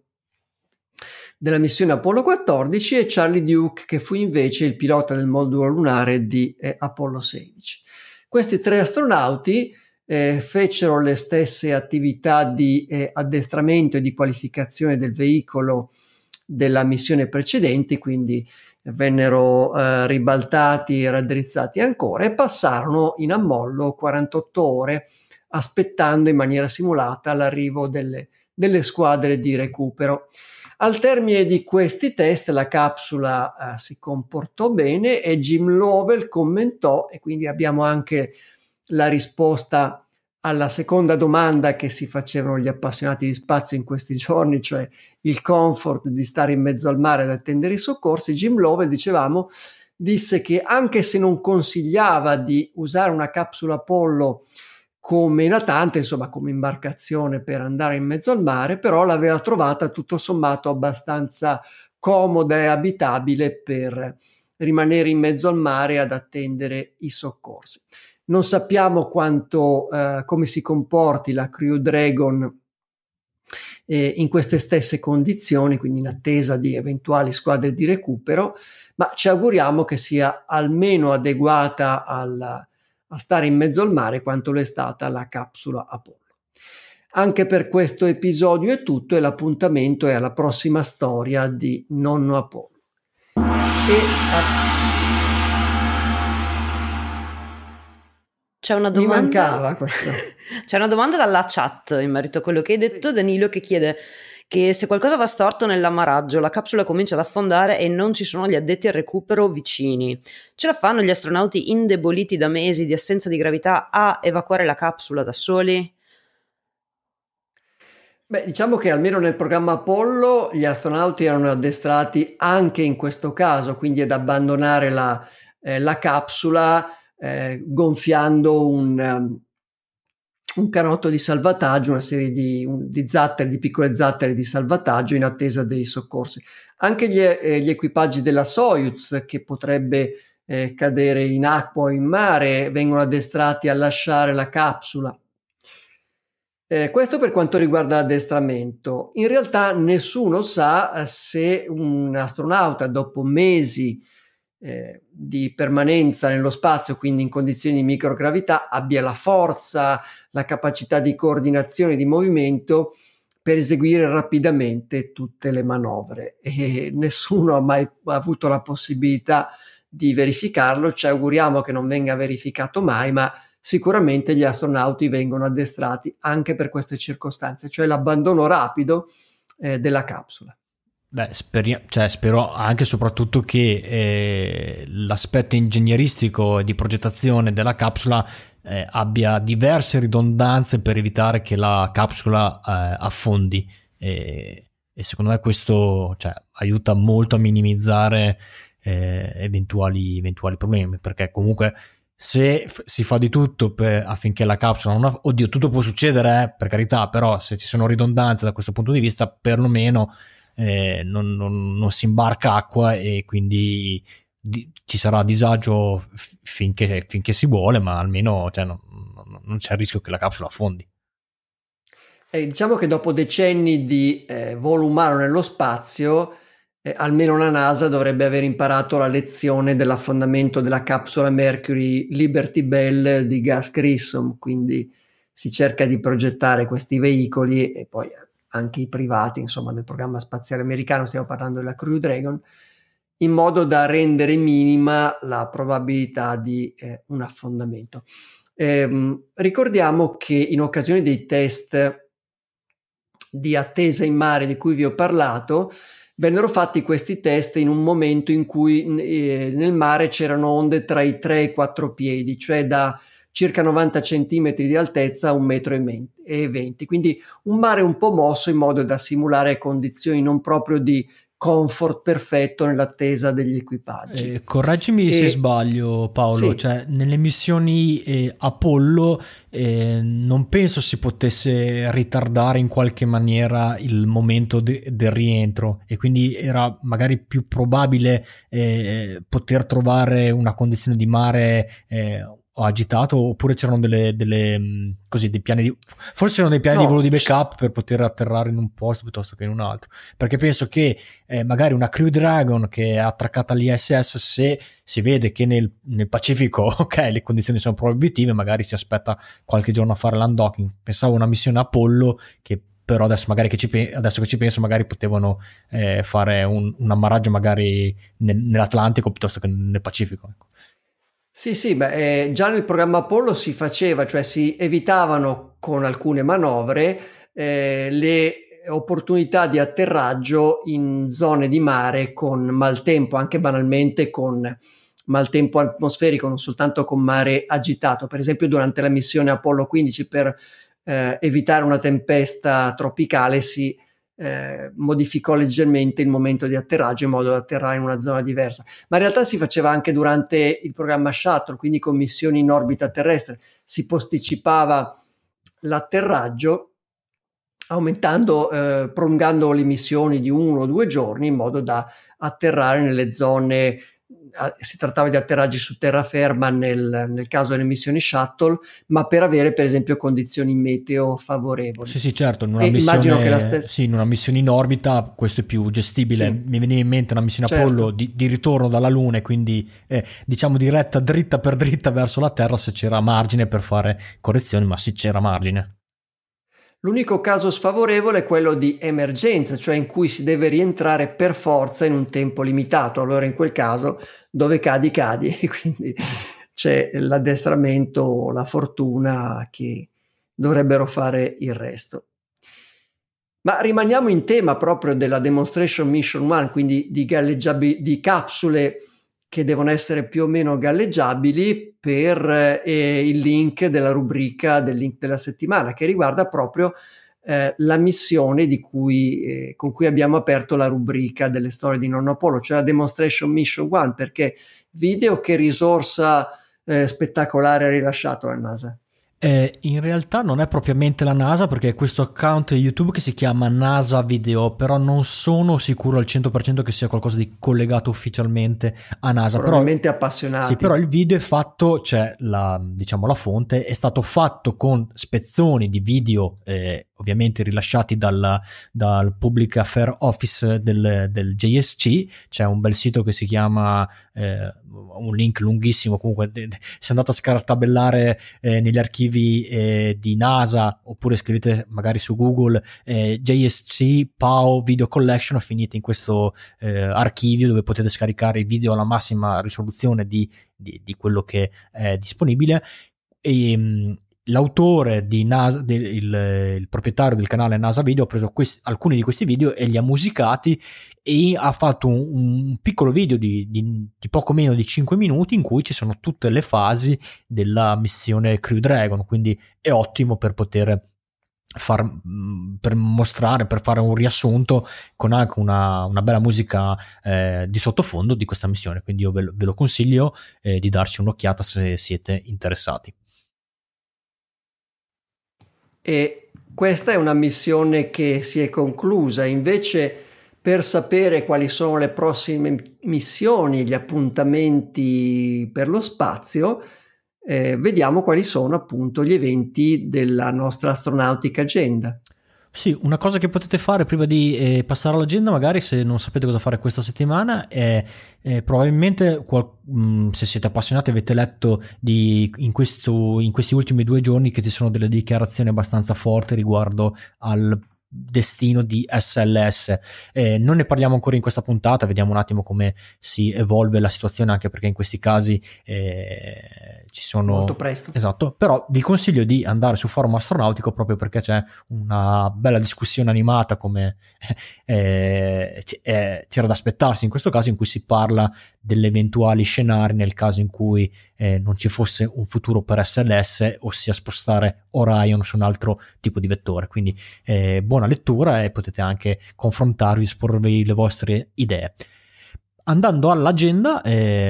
della missione Apollo 14, e Charlie Duke, che fu invece il pilota del modulo lunare di Apollo 16. Questi 3 astronauti fecero le stesse attività di addestramento e di qualificazione del veicolo della missione precedente, quindi vennero ribaltati e raddrizzati ancora e passarono in ammollo 48 ore aspettando in maniera simulata l'arrivo delle squadre di recupero. Al termine di questi test la capsula si comportò bene e Jim Lovell commentò, e quindi abbiamo anche la risposta alla seconda domanda che si facevano gli appassionati di spazio in questi giorni, cioè il comfort di stare in mezzo al mare ad attendere i soccorsi. Jim Lovell, dicevamo, disse che anche se non consigliava di usare una capsula Apollo come natante, insomma come imbarcazione per andare in mezzo al mare, però l'aveva trovata tutto sommato abbastanza comoda e abitabile per rimanere in mezzo al mare ad attendere i soccorsi. Non sappiamo come si comporti la Crew Dragon in queste stesse condizioni, quindi in attesa di eventuali squadre di recupero, ma ci auguriamo che sia almeno adeguata a stare in mezzo al mare quanto lo è stata la capsula Apollo. Anche per questo episodio è tutto e l'appuntamento è alla prossima storia di Nonno Apollo. C'è una domanda. Mi mancava questa. C'è una domanda dalla chat in merito a quello che hai detto, sì. Danilo, che chiede che se qualcosa va storto nell'ammaraggio, la capsula comincia ad affondare e non ci sono gli addetti al recupero vicini. Ce la fanno gli astronauti indeboliti da mesi di assenza di gravità a evacuare la capsula da soli? Beh, diciamo che almeno nel programma Apollo gli astronauti erano addestrati anche in questo caso, quindi ad abbandonare la capsula gonfiando un canotto di salvataggio, una serie di zattere, di piccole zattere di salvataggio in attesa dei soccorsi. Anche gli equipaggi della Soyuz, che potrebbe cadere in acqua o in mare, vengono addestrati a lasciare la capsula. Questo per quanto riguarda l'addestramento. In realtà nessuno sa se un astronauta dopo mesi di permanenza nello spazio, quindi in condizioni di microgravità, abbia la forza, la capacità di coordinazione di movimento per eseguire rapidamente tutte le manovre, e nessuno ha mai avuto la possibilità di verificarlo. Ci auguriamo che non venga verificato mai, ma sicuramente gli astronauti vengono addestrati anche per queste circostanze, cioè l'abbandono rapido della capsula. Beh, spero anche e soprattutto che l'aspetto ingegneristico e di progettazione della capsula abbia diverse ridondanze per evitare che la capsula affondi, e secondo me questo aiuta molto a minimizzare eventuali problemi, perché comunque se si fa di tutto affinché la capsula non oddio, tutto può succedere, per carità, però se ci sono ridondanze da questo punto di vista, perlomeno non si imbarca acqua, e quindi ci sarà disagio finché si vuole, ma almeno non c'è il rischio che la capsula affondi. Diciamo che dopo decenni di volo umano nello spazio, almeno la NASA dovrebbe aver imparato la lezione dell'affondamento della capsula Mercury Liberty Bell di Gus Grissom, quindi si cerca di progettare questi veicoli, e poi anche i privati, insomma, nel programma spaziale americano, stiamo parlando della Crew Dragon, in modo da rendere minima la probabilità di un affondamento. Ricordiamo che in occasione dei test di attesa in mare di cui vi ho parlato, vennero fatti questi test in un momento in cui nel mare c'erano onde tra i 3 e i 4 piedi, cioè da circa 90 centimetri di altezza a 1,20 m, quindi un mare un po' mosso, in modo da simulare condizioni non proprio di comfort perfetto nell'attesa degli equipaggi. Correggimi se sbaglio, Paolo, sì. Cioè nelle missioni Apollo non penso si potesse ritardare in qualche maniera il momento del rientro, e quindi era magari più probabile poter trovare una condizione di mare agitato, oppure c'erano dei piani forse c'erano dei piani di volo di backup per poter atterrare in un posto piuttosto che in un altro, perché penso che magari una Crew Dragon che è attraccata all'ISS, se si vede che nel Pacifico le condizioni sono proibitive, magari si aspetta qualche giorno a fare l'undocking. Pensavo una missione Apollo, che però adesso che ci penso, magari potevano fare un ammaraggio magari nell'Atlantico piuttosto che nel Pacifico, ecco. Sì, già nel programma Apollo si faceva, cioè si evitavano con alcune manovre le opportunità di atterraggio in zone di mare con maltempo, anche banalmente con maltempo atmosferico, non soltanto con mare agitato. Per esempio durante la missione Apollo 15, per evitare una tempesta tropicale, si modificò leggermente il momento di atterraggio in modo da atterrare in una zona diversa, ma in realtà si faceva anche durante il programma Shuttle, quindi con missioni in orbita terrestre. Si posticipava l'atterraggio prolungando le missioni di 1 o 2 giorni, in modo da atterrare nelle zone. Si trattava di atterraggi su terraferma nel caso delle missioni Shuttle, ma per avere per esempio condizioni meteo favorevoli. Sì, certo, in una missione in orbita questo è più gestibile. Sì. Mi veniva in mente una missione Apollo di ritorno dalla Luna, e quindi diretta dritta per dritta verso la Terra, se c'era margine per fare correzioni, ma sì, c'era margine. L'unico caso sfavorevole è quello di emergenza, cioè in cui si deve rientrare per forza in un tempo limitato. Allora in quel caso dove cadi, e quindi c'è l'addestramento, la fortuna che dovrebbero fare il resto. Ma rimaniamo in tema proprio della Demonstration Mission 1, quindi di capsule che devono essere più o meno galleggiabili, per il link della rubrica del link della settimana, che riguarda proprio la missione con cui abbiamo aperto la rubrica delle storie di Nonno Apollo, cioè la Demonstration Mission 1. Perché video, che risorsa spettacolare ha rilasciato la NASA? In realtà non è propriamente la NASA, perché è questo account YouTube che si chiama NASA Video, però non sono sicuro al 100% che sia qualcosa di collegato ufficialmente a NASA. Probabilmente appassionati. Sì, però il video è fatto, cioè la fonte è stato fatto con spezzoni di video, ovviamente rilasciati dal Public Affairs Office del JSC. C'è un bel sito che si chiama, un link lunghissimo, comunque se andate a scartabellare negli archivi di NASA, oppure scrivete magari su Google JSC PAO Video Collection, finite in questo archivio dove potete scaricare i video alla massima risoluzione di quello che è disponibile. E l'autore di NASA, il proprietario del canale NASA Video, ha preso alcuni di questi video e li ha musicati, e ha fatto un piccolo video di poco meno di 5 minuti in cui ci sono tutte le fasi della missione Crew Dragon, quindi è ottimo per poter per mostrare, per fare un riassunto, con anche una bella musica di sottofondo di questa missione. Quindi io ve lo consiglio di darci un'occhiata se siete interessati. E questa è una missione che si è conclusa. Invece, per sapere quali sono le prossime missioni, gli appuntamenti per lo spazio, vediamo quali sono appunto gli eventi della nostra Astronautica Agenda. Sì, una cosa che potete fare prima di passare all'agenda, magari se non sapete cosa fare questa settimana, è probabilmente se siete appassionati avete letto in questi ultimi 2 giorni che ci sono delle dichiarazioni abbastanza forti riguardo al destino di SLS. Non ne parliamo ancora in questa puntata, vediamo un attimo come si evolve la situazione, anche perché in questi casi ci sono molto presto. Esatto, però vi consiglio di andare su Forum Astronautico, proprio perché c'è una bella discussione animata, come c'era da aspettarsi in questo caso, in cui si parla degli eventuali scenari nel caso in cui non ci fosse un futuro per SLS, ossia spostare Orion su un altro tipo di vettore. Quindi buona lettura, e potete anche confrontarvi, esporvi le vostre idee. Andando all'agenda,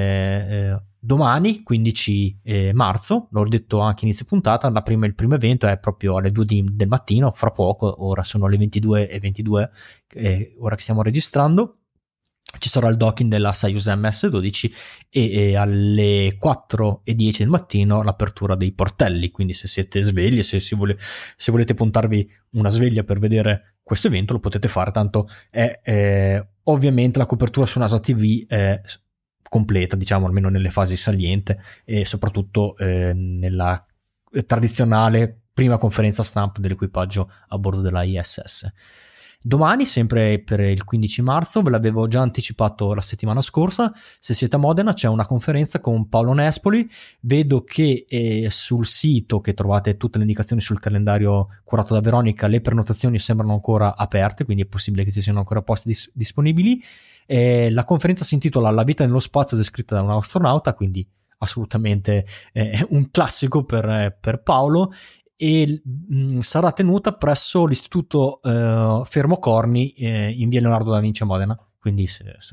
domani 15 marzo, l'ho detto anche inizio puntata, il primo evento è proprio alle 2 del mattino, fra poco. Ora sono le 22:22, ora che stiamo registrando. Ci sarà il docking della Soyuz MS-12 e alle 4:10 del mattino l'apertura dei portelli. Quindi se siete svegli, se volete puntarvi una sveglia per vedere questo evento, lo potete fare, tanto ovviamente la copertura su NASA TV è completa, diciamo, almeno nelle fasi saliente, e soprattutto nella tradizionale prima conferenza stampa dell'equipaggio a bordo della ISS. Domani, sempre per il 15 marzo, ve l'avevo già anticipato la settimana scorsa, se siete a Modena c'è una conferenza con Paolo Nespoli. Vedo che sul sito, che trovate tutte le indicazioni sul calendario curato da Veronica, le prenotazioni sembrano ancora aperte, quindi è possibile che ci siano ancora posti disponibili. La conferenza si intitola La vita nello spazio descritta da un astronauta, quindi assolutamente un classico per Paolo, e sarà tenuta presso l'Istituto Fermo Corni in via Leonardo da Vinci a Modena. Quindi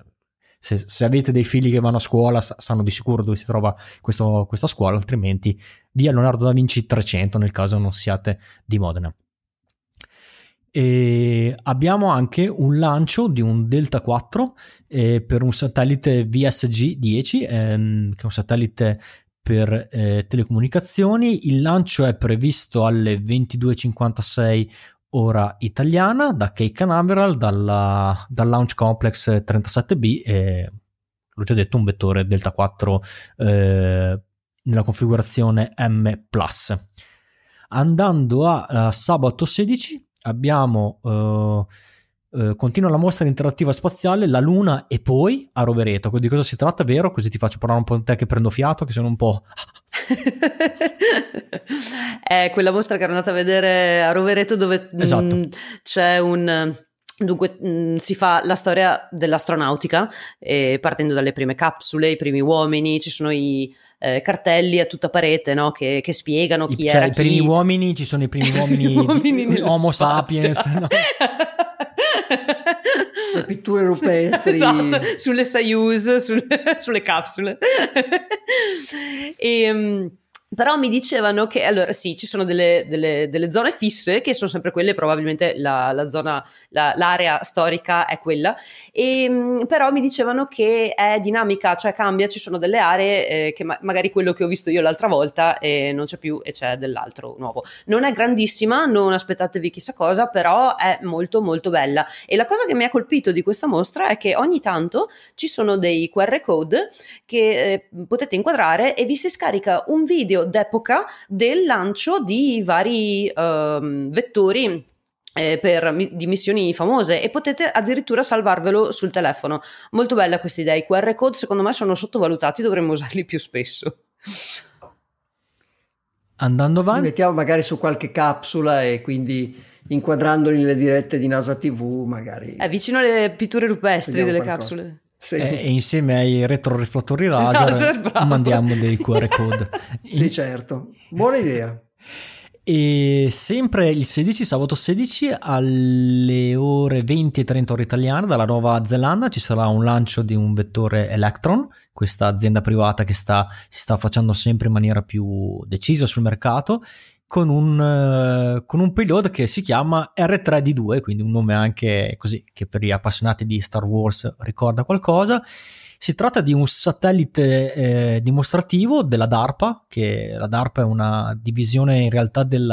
se avete dei figli che vanno a scuola, sanno di sicuro dove si trova questa scuola, altrimenti via Leonardo da Vinci 300 nel caso non siate di Modena. E abbiamo anche un lancio di un Delta 4 per un satellite VSG-10, che è un satellite per telecomunicazioni. Il lancio è previsto alle 22:56 ora italiana da Cape Canaveral, dal Launch Complex 37B. L'ho già detto, un vettore Delta 4 nella configurazione M+. Andando a sabato 16 abbiamo continua la mostra interattiva spaziale La Luna e poi a Rovereto. Di cosa si tratta, vero? Così ti faccio parlare un po' di te che prendo fiato, che sono un po'... È quella mostra che ero andata a vedere a Rovereto, dove esatto. c'è dunque si fa la storia dell'astronautica, partendo dalle prime capsule, i primi uomini, ci sono i cartelli a tutta parete, no? che spiegano chi era i primi uomini, ci sono i primi uomini di Homo sapiens, no? Le pitture rupestri, esatto, sulle Soyuz, sulle capsule. Però mi dicevano che allora sì, ci sono delle zone fisse che sono sempre quelle, probabilmente la zona, l'area storica è quella, però mi dicevano che è dinamica, cioè cambia, ci sono delle aree che magari quello che ho visto io l'altra volta non c'è più e c'è dell'altro nuovo. Non è grandissima, non aspettatevi chissà cosa, però è molto molto bella. E la cosa che mi ha colpito di questa mostra è che ogni tanto ci sono dei QR code che potete inquadrare e vi si scarica un video d'epoca del lancio di vari vettori di missioni famose, e potete addirittura salvarvelo sul telefono. Molto bella questa idea. I QR code secondo me sono sottovalutati, dovremmo usarli più spesso. Andando avanti, li mettiamo magari su qualche capsula e quindi inquadrandoli nelle dirette di NASA TV magari vicino alle pitture rupestri delle qualcosa. Capsule. Sì. E insieme ai retroriflettori laser mandiamo dei QR code. Sì, certo, buona idea. E sempre il 16, sabato 16 alle ore 20:30 ora italiana, dalla Nuova Zelanda ci sarà un lancio di un vettore Electron, questa azienda privata che si sta facendo sempre in maniera più decisa sul mercato, con un payload che si chiama R3D2, quindi un nome anche così che per gli appassionati di Star Wars ricorda qualcosa. Si tratta di un satellite dimostrativo della DARPA, che la DARPA è una divisione in realtà di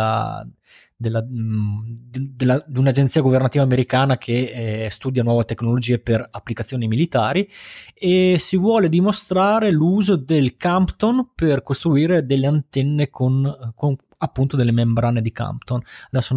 un'agenzia governativa americana che studia nuove tecnologie per applicazioni militari, e si vuole dimostrare l'uso del Compton per costruire delle antenne con appunto delle membrane di Compton. Adesso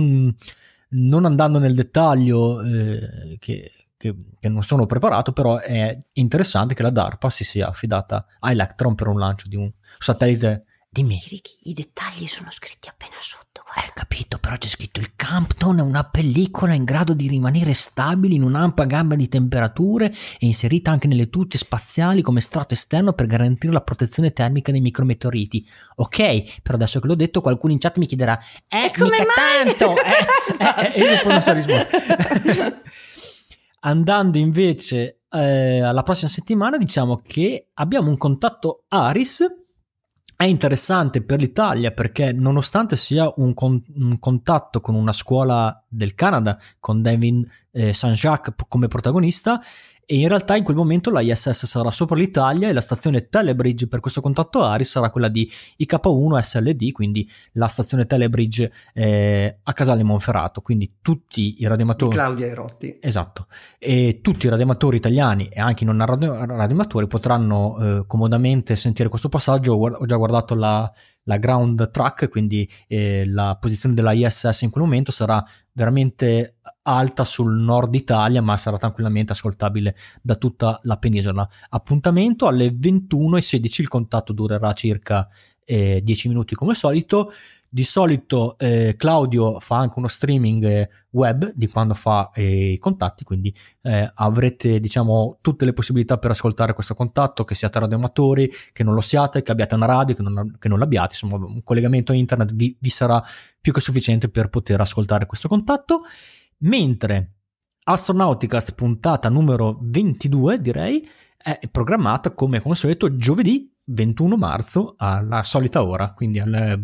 non andando nel dettaglio che non sono preparato, però è interessante che la DARPA si sia affidata a Electron per un lancio di un satellite. Dimmi. Ricky, i dettagli sono scritti appena sotto. Capito, però c'è scritto il Compton è una pellicola in grado di rimanere stabile in un'ampia gamma di temperature e inserita anche nelle tute spaziali come strato esterno per garantire la protezione termica dei micrometeoriti. Ok, però adesso che l'ho detto qualcuno in chat mi chiederà come mica mai? Tanto! E io poi non so rispondere. Andando invece alla prossima settimana, diciamo che abbiamo un contatto ARIS. È interessante per l'Italia perché nonostante sia un contatto con una scuola del Canada, con Devin Saint-Jacques come protagonista, e in realtà in quel momento la ISS sarà sopra l'Italia e la stazione Telebridge per questo contatto ARIS sarà quella di IK1 SLD, quindi la stazione Telebridge a Casale Monferrato, quindi tutti i radioamatori... Di Claudia Erotti. Esatto, e tutti i radioamatori italiani e anche i non radioamatori potranno comodamente sentire questo passaggio. Ho già guardato la ground track, quindi la posizione della ISS in quel momento sarà veramente alta sul nord Italia, ma sarà tranquillamente ascoltabile da tutta la penisola. Appuntamento alle 21:16, il contatto durerà circa 10 minuti come solito. Di solito Claudio fa anche uno streaming web di quando fa i contatti, quindi avrete diciamo tutte le possibilità per ascoltare questo contatto, che siate radioamatori, che non lo siate, che abbiate una radio, che non l'abbiate, insomma un collegamento a internet vi sarà più che sufficiente per poter ascoltare questo contatto. Mentre Astronauticast puntata numero 22 direi è programmata come consueto giovedì 21 marzo alla solita ora, quindi alle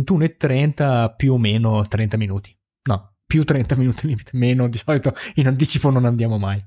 21:30 più o meno 30 minuti. No, più 30 minuti limite, meno di solito in anticipo non andiamo mai.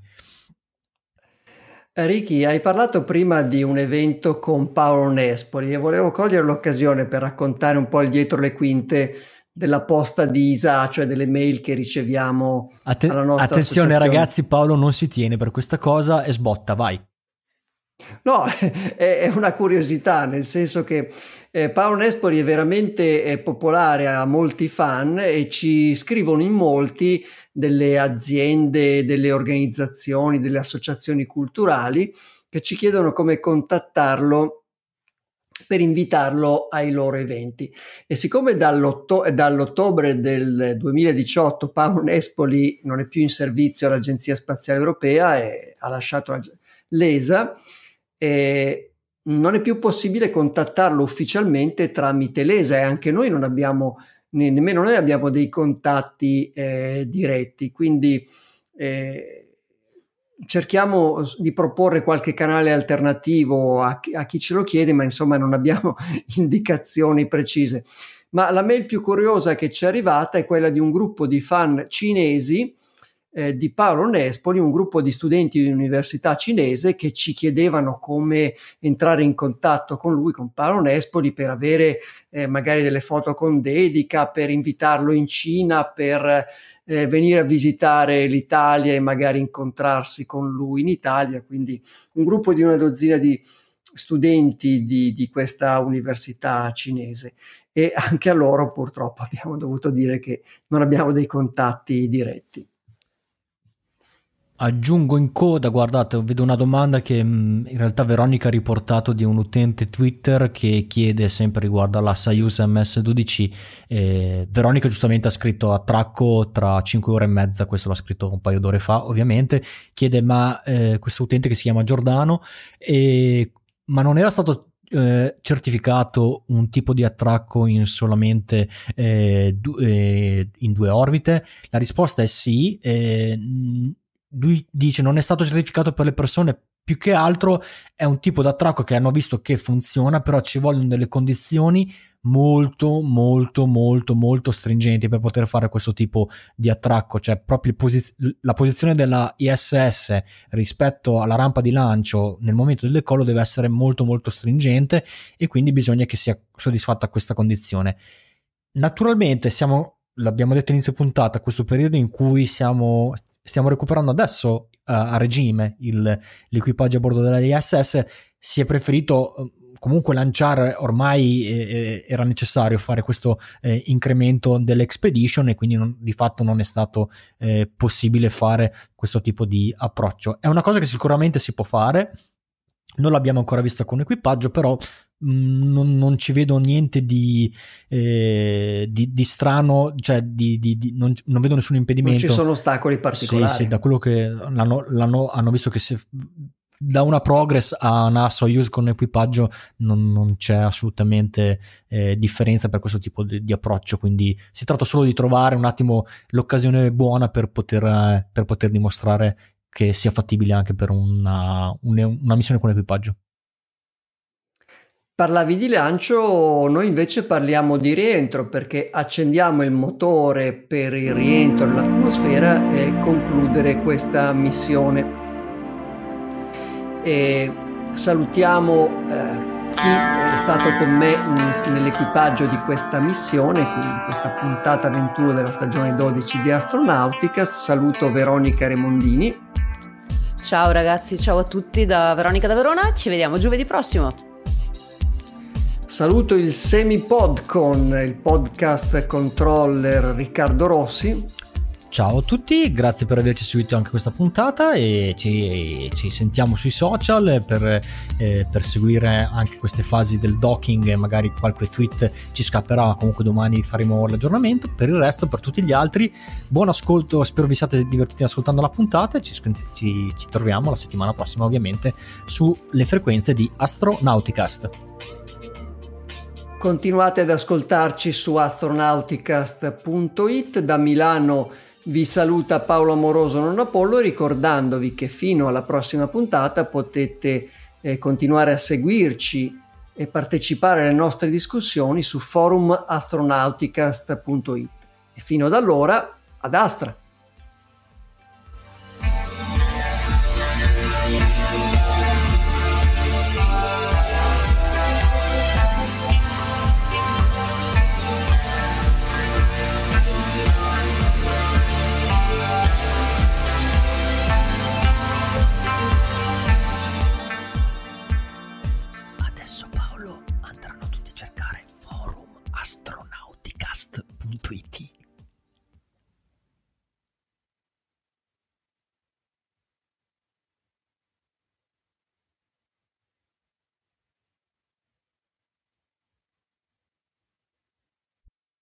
Ricky, hai parlato prima di un evento con Paolo Nespoli e volevo cogliere l'occasione per raccontare un po' il dietro le quinte della posta di ISA, cioè delle mail che riceviamo alla nostra attenzione associazione. Ragazzi, Paolo non si tiene per questa cosa e sbotta, vai. No, è una curiosità, nel senso che Paolo Nespoli è veramente popolare, ha molti fan e ci scrivono in molti delle aziende, delle organizzazioni, delle associazioni culturali che ci chiedono come contattarlo per invitarlo ai loro eventi. E siccome dall'ottobre del 2018 Paolo Nespoli non è più in servizio all'Agenzia Spaziale Europea e ha lasciato l'ESA, non è più possibile contattarlo ufficialmente tramite l'ESA, e anche noi non abbiamo, nemmeno noi abbiamo dei contatti diretti, quindi cerchiamo di proporre qualche canale alternativo a chi ce lo chiede, ma insomma non abbiamo indicazioni precise. Ma la mail più curiosa che ci è arrivata è quella di un gruppo di fan cinesi di Paolo Nespoli, un gruppo di studenti di università cinese che ci chiedevano come entrare in contatto con lui, con Paolo Nespoli, per avere magari delle foto con dedica, per invitarlo in Cina, per venire a visitare l'Italia e magari incontrarsi con lui in Italia. Quindi un gruppo di una dozzina di studenti di questa università cinese, e anche a loro purtroppo abbiamo dovuto dire che non abbiamo dei contatti diretti. Aggiungo in coda, guardate, vedo una domanda che in realtà Veronica ha riportato di un utente Twitter che chiede sempre riguardo alla Soyuz MS-12. Veronica giustamente ha scritto attracco tra 5 ore e mezza, questo l'ha scritto un paio d'ore fa ovviamente, chiede ma questo utente che si chiama Giordano, ma non era stato certificato un tipo di attracco in solamente in 2 orbite? La risposta è sì. Lui dice non è stato certificato per le persone, più che altro è un tipo di attracco che hanno visto che funziona, però ci vogliono delle condizioni molto stringenti per poter fare questo tipo di attracco, cioè proprio la posizione della ISS rispetto alla rampa di lancio nel momento del decollo deve essere molto stringente, e quindi bisogna che sia soddisfatta questa condizione. Naturalmente l'abbiamo detto inizio puntata, questo periodo in cui stiamo recuperando adesso a regime l'equipaggio a bordo della ISS, si è preferito comunque lanciare, ormai era necessario fare questo incremento dell'expedition, e quindi di fatto non è stato possibile fare questo tipo di approccio. È una cosa che sicuramente si può fare, non l'abbiamo ancora visto con equipaggio, però non ci vedo niente di strano, cioè non vedo nessun impedimento. Non ci sono ostacoli particolari. Sì, da quello che hanno visto, che da una Progress a una Soyuz con equipaggio non c'è assolutamente differenza per questo tipo di approccio, quindi si tratta solo di trovare un attimo l'occasione buona per poter dimostrare che sia fattibile anche per una missione con equipaggio. Parlavi di lancio, noi invece parliamo di rientro, perché accendiamo il motore per il rientro nell'atmosfera e concludere questa missione. E salutiamo chi è stato con me nell'equipaggio di questa missione, quindi questa puntata 21 della stagione 12 di Astronautica. Saluto Veronica Remondini. Ciao ragazzi, ciao a tutti da Veronica da Verona, ci vediamo giovedì prossimo. Saluto il Semipodcon, il podcast controller Riccardo Rossi. Ciao a tutti, grazie per averci seguito anche questa puntata, e ci sentiamo sui social per seguire anche queste fasi del docking, e magari qualche tweet ci scapperà, comunque domani faremo l'aggiornamento. Per il resto, per tutti gli altri, buon ascolto, spero vi siate divertiti ascoltando la puntata, e ci troviamo la settimana prossima ovviamente sulle frequenze di Astronauticast. Continuate ad ascoltarci su astronauticast.it. Da Milano vi saluta Paolo Amoroso Non Apollo, ricordandovi che fino alla prossima puntata potete continuare a seguirci e partecipare alle nostre discussioni su forum astronauticast.it. E fino ad allora, ad Astra! Adesso Paolo andranno tutti a cercare astronauticast.it.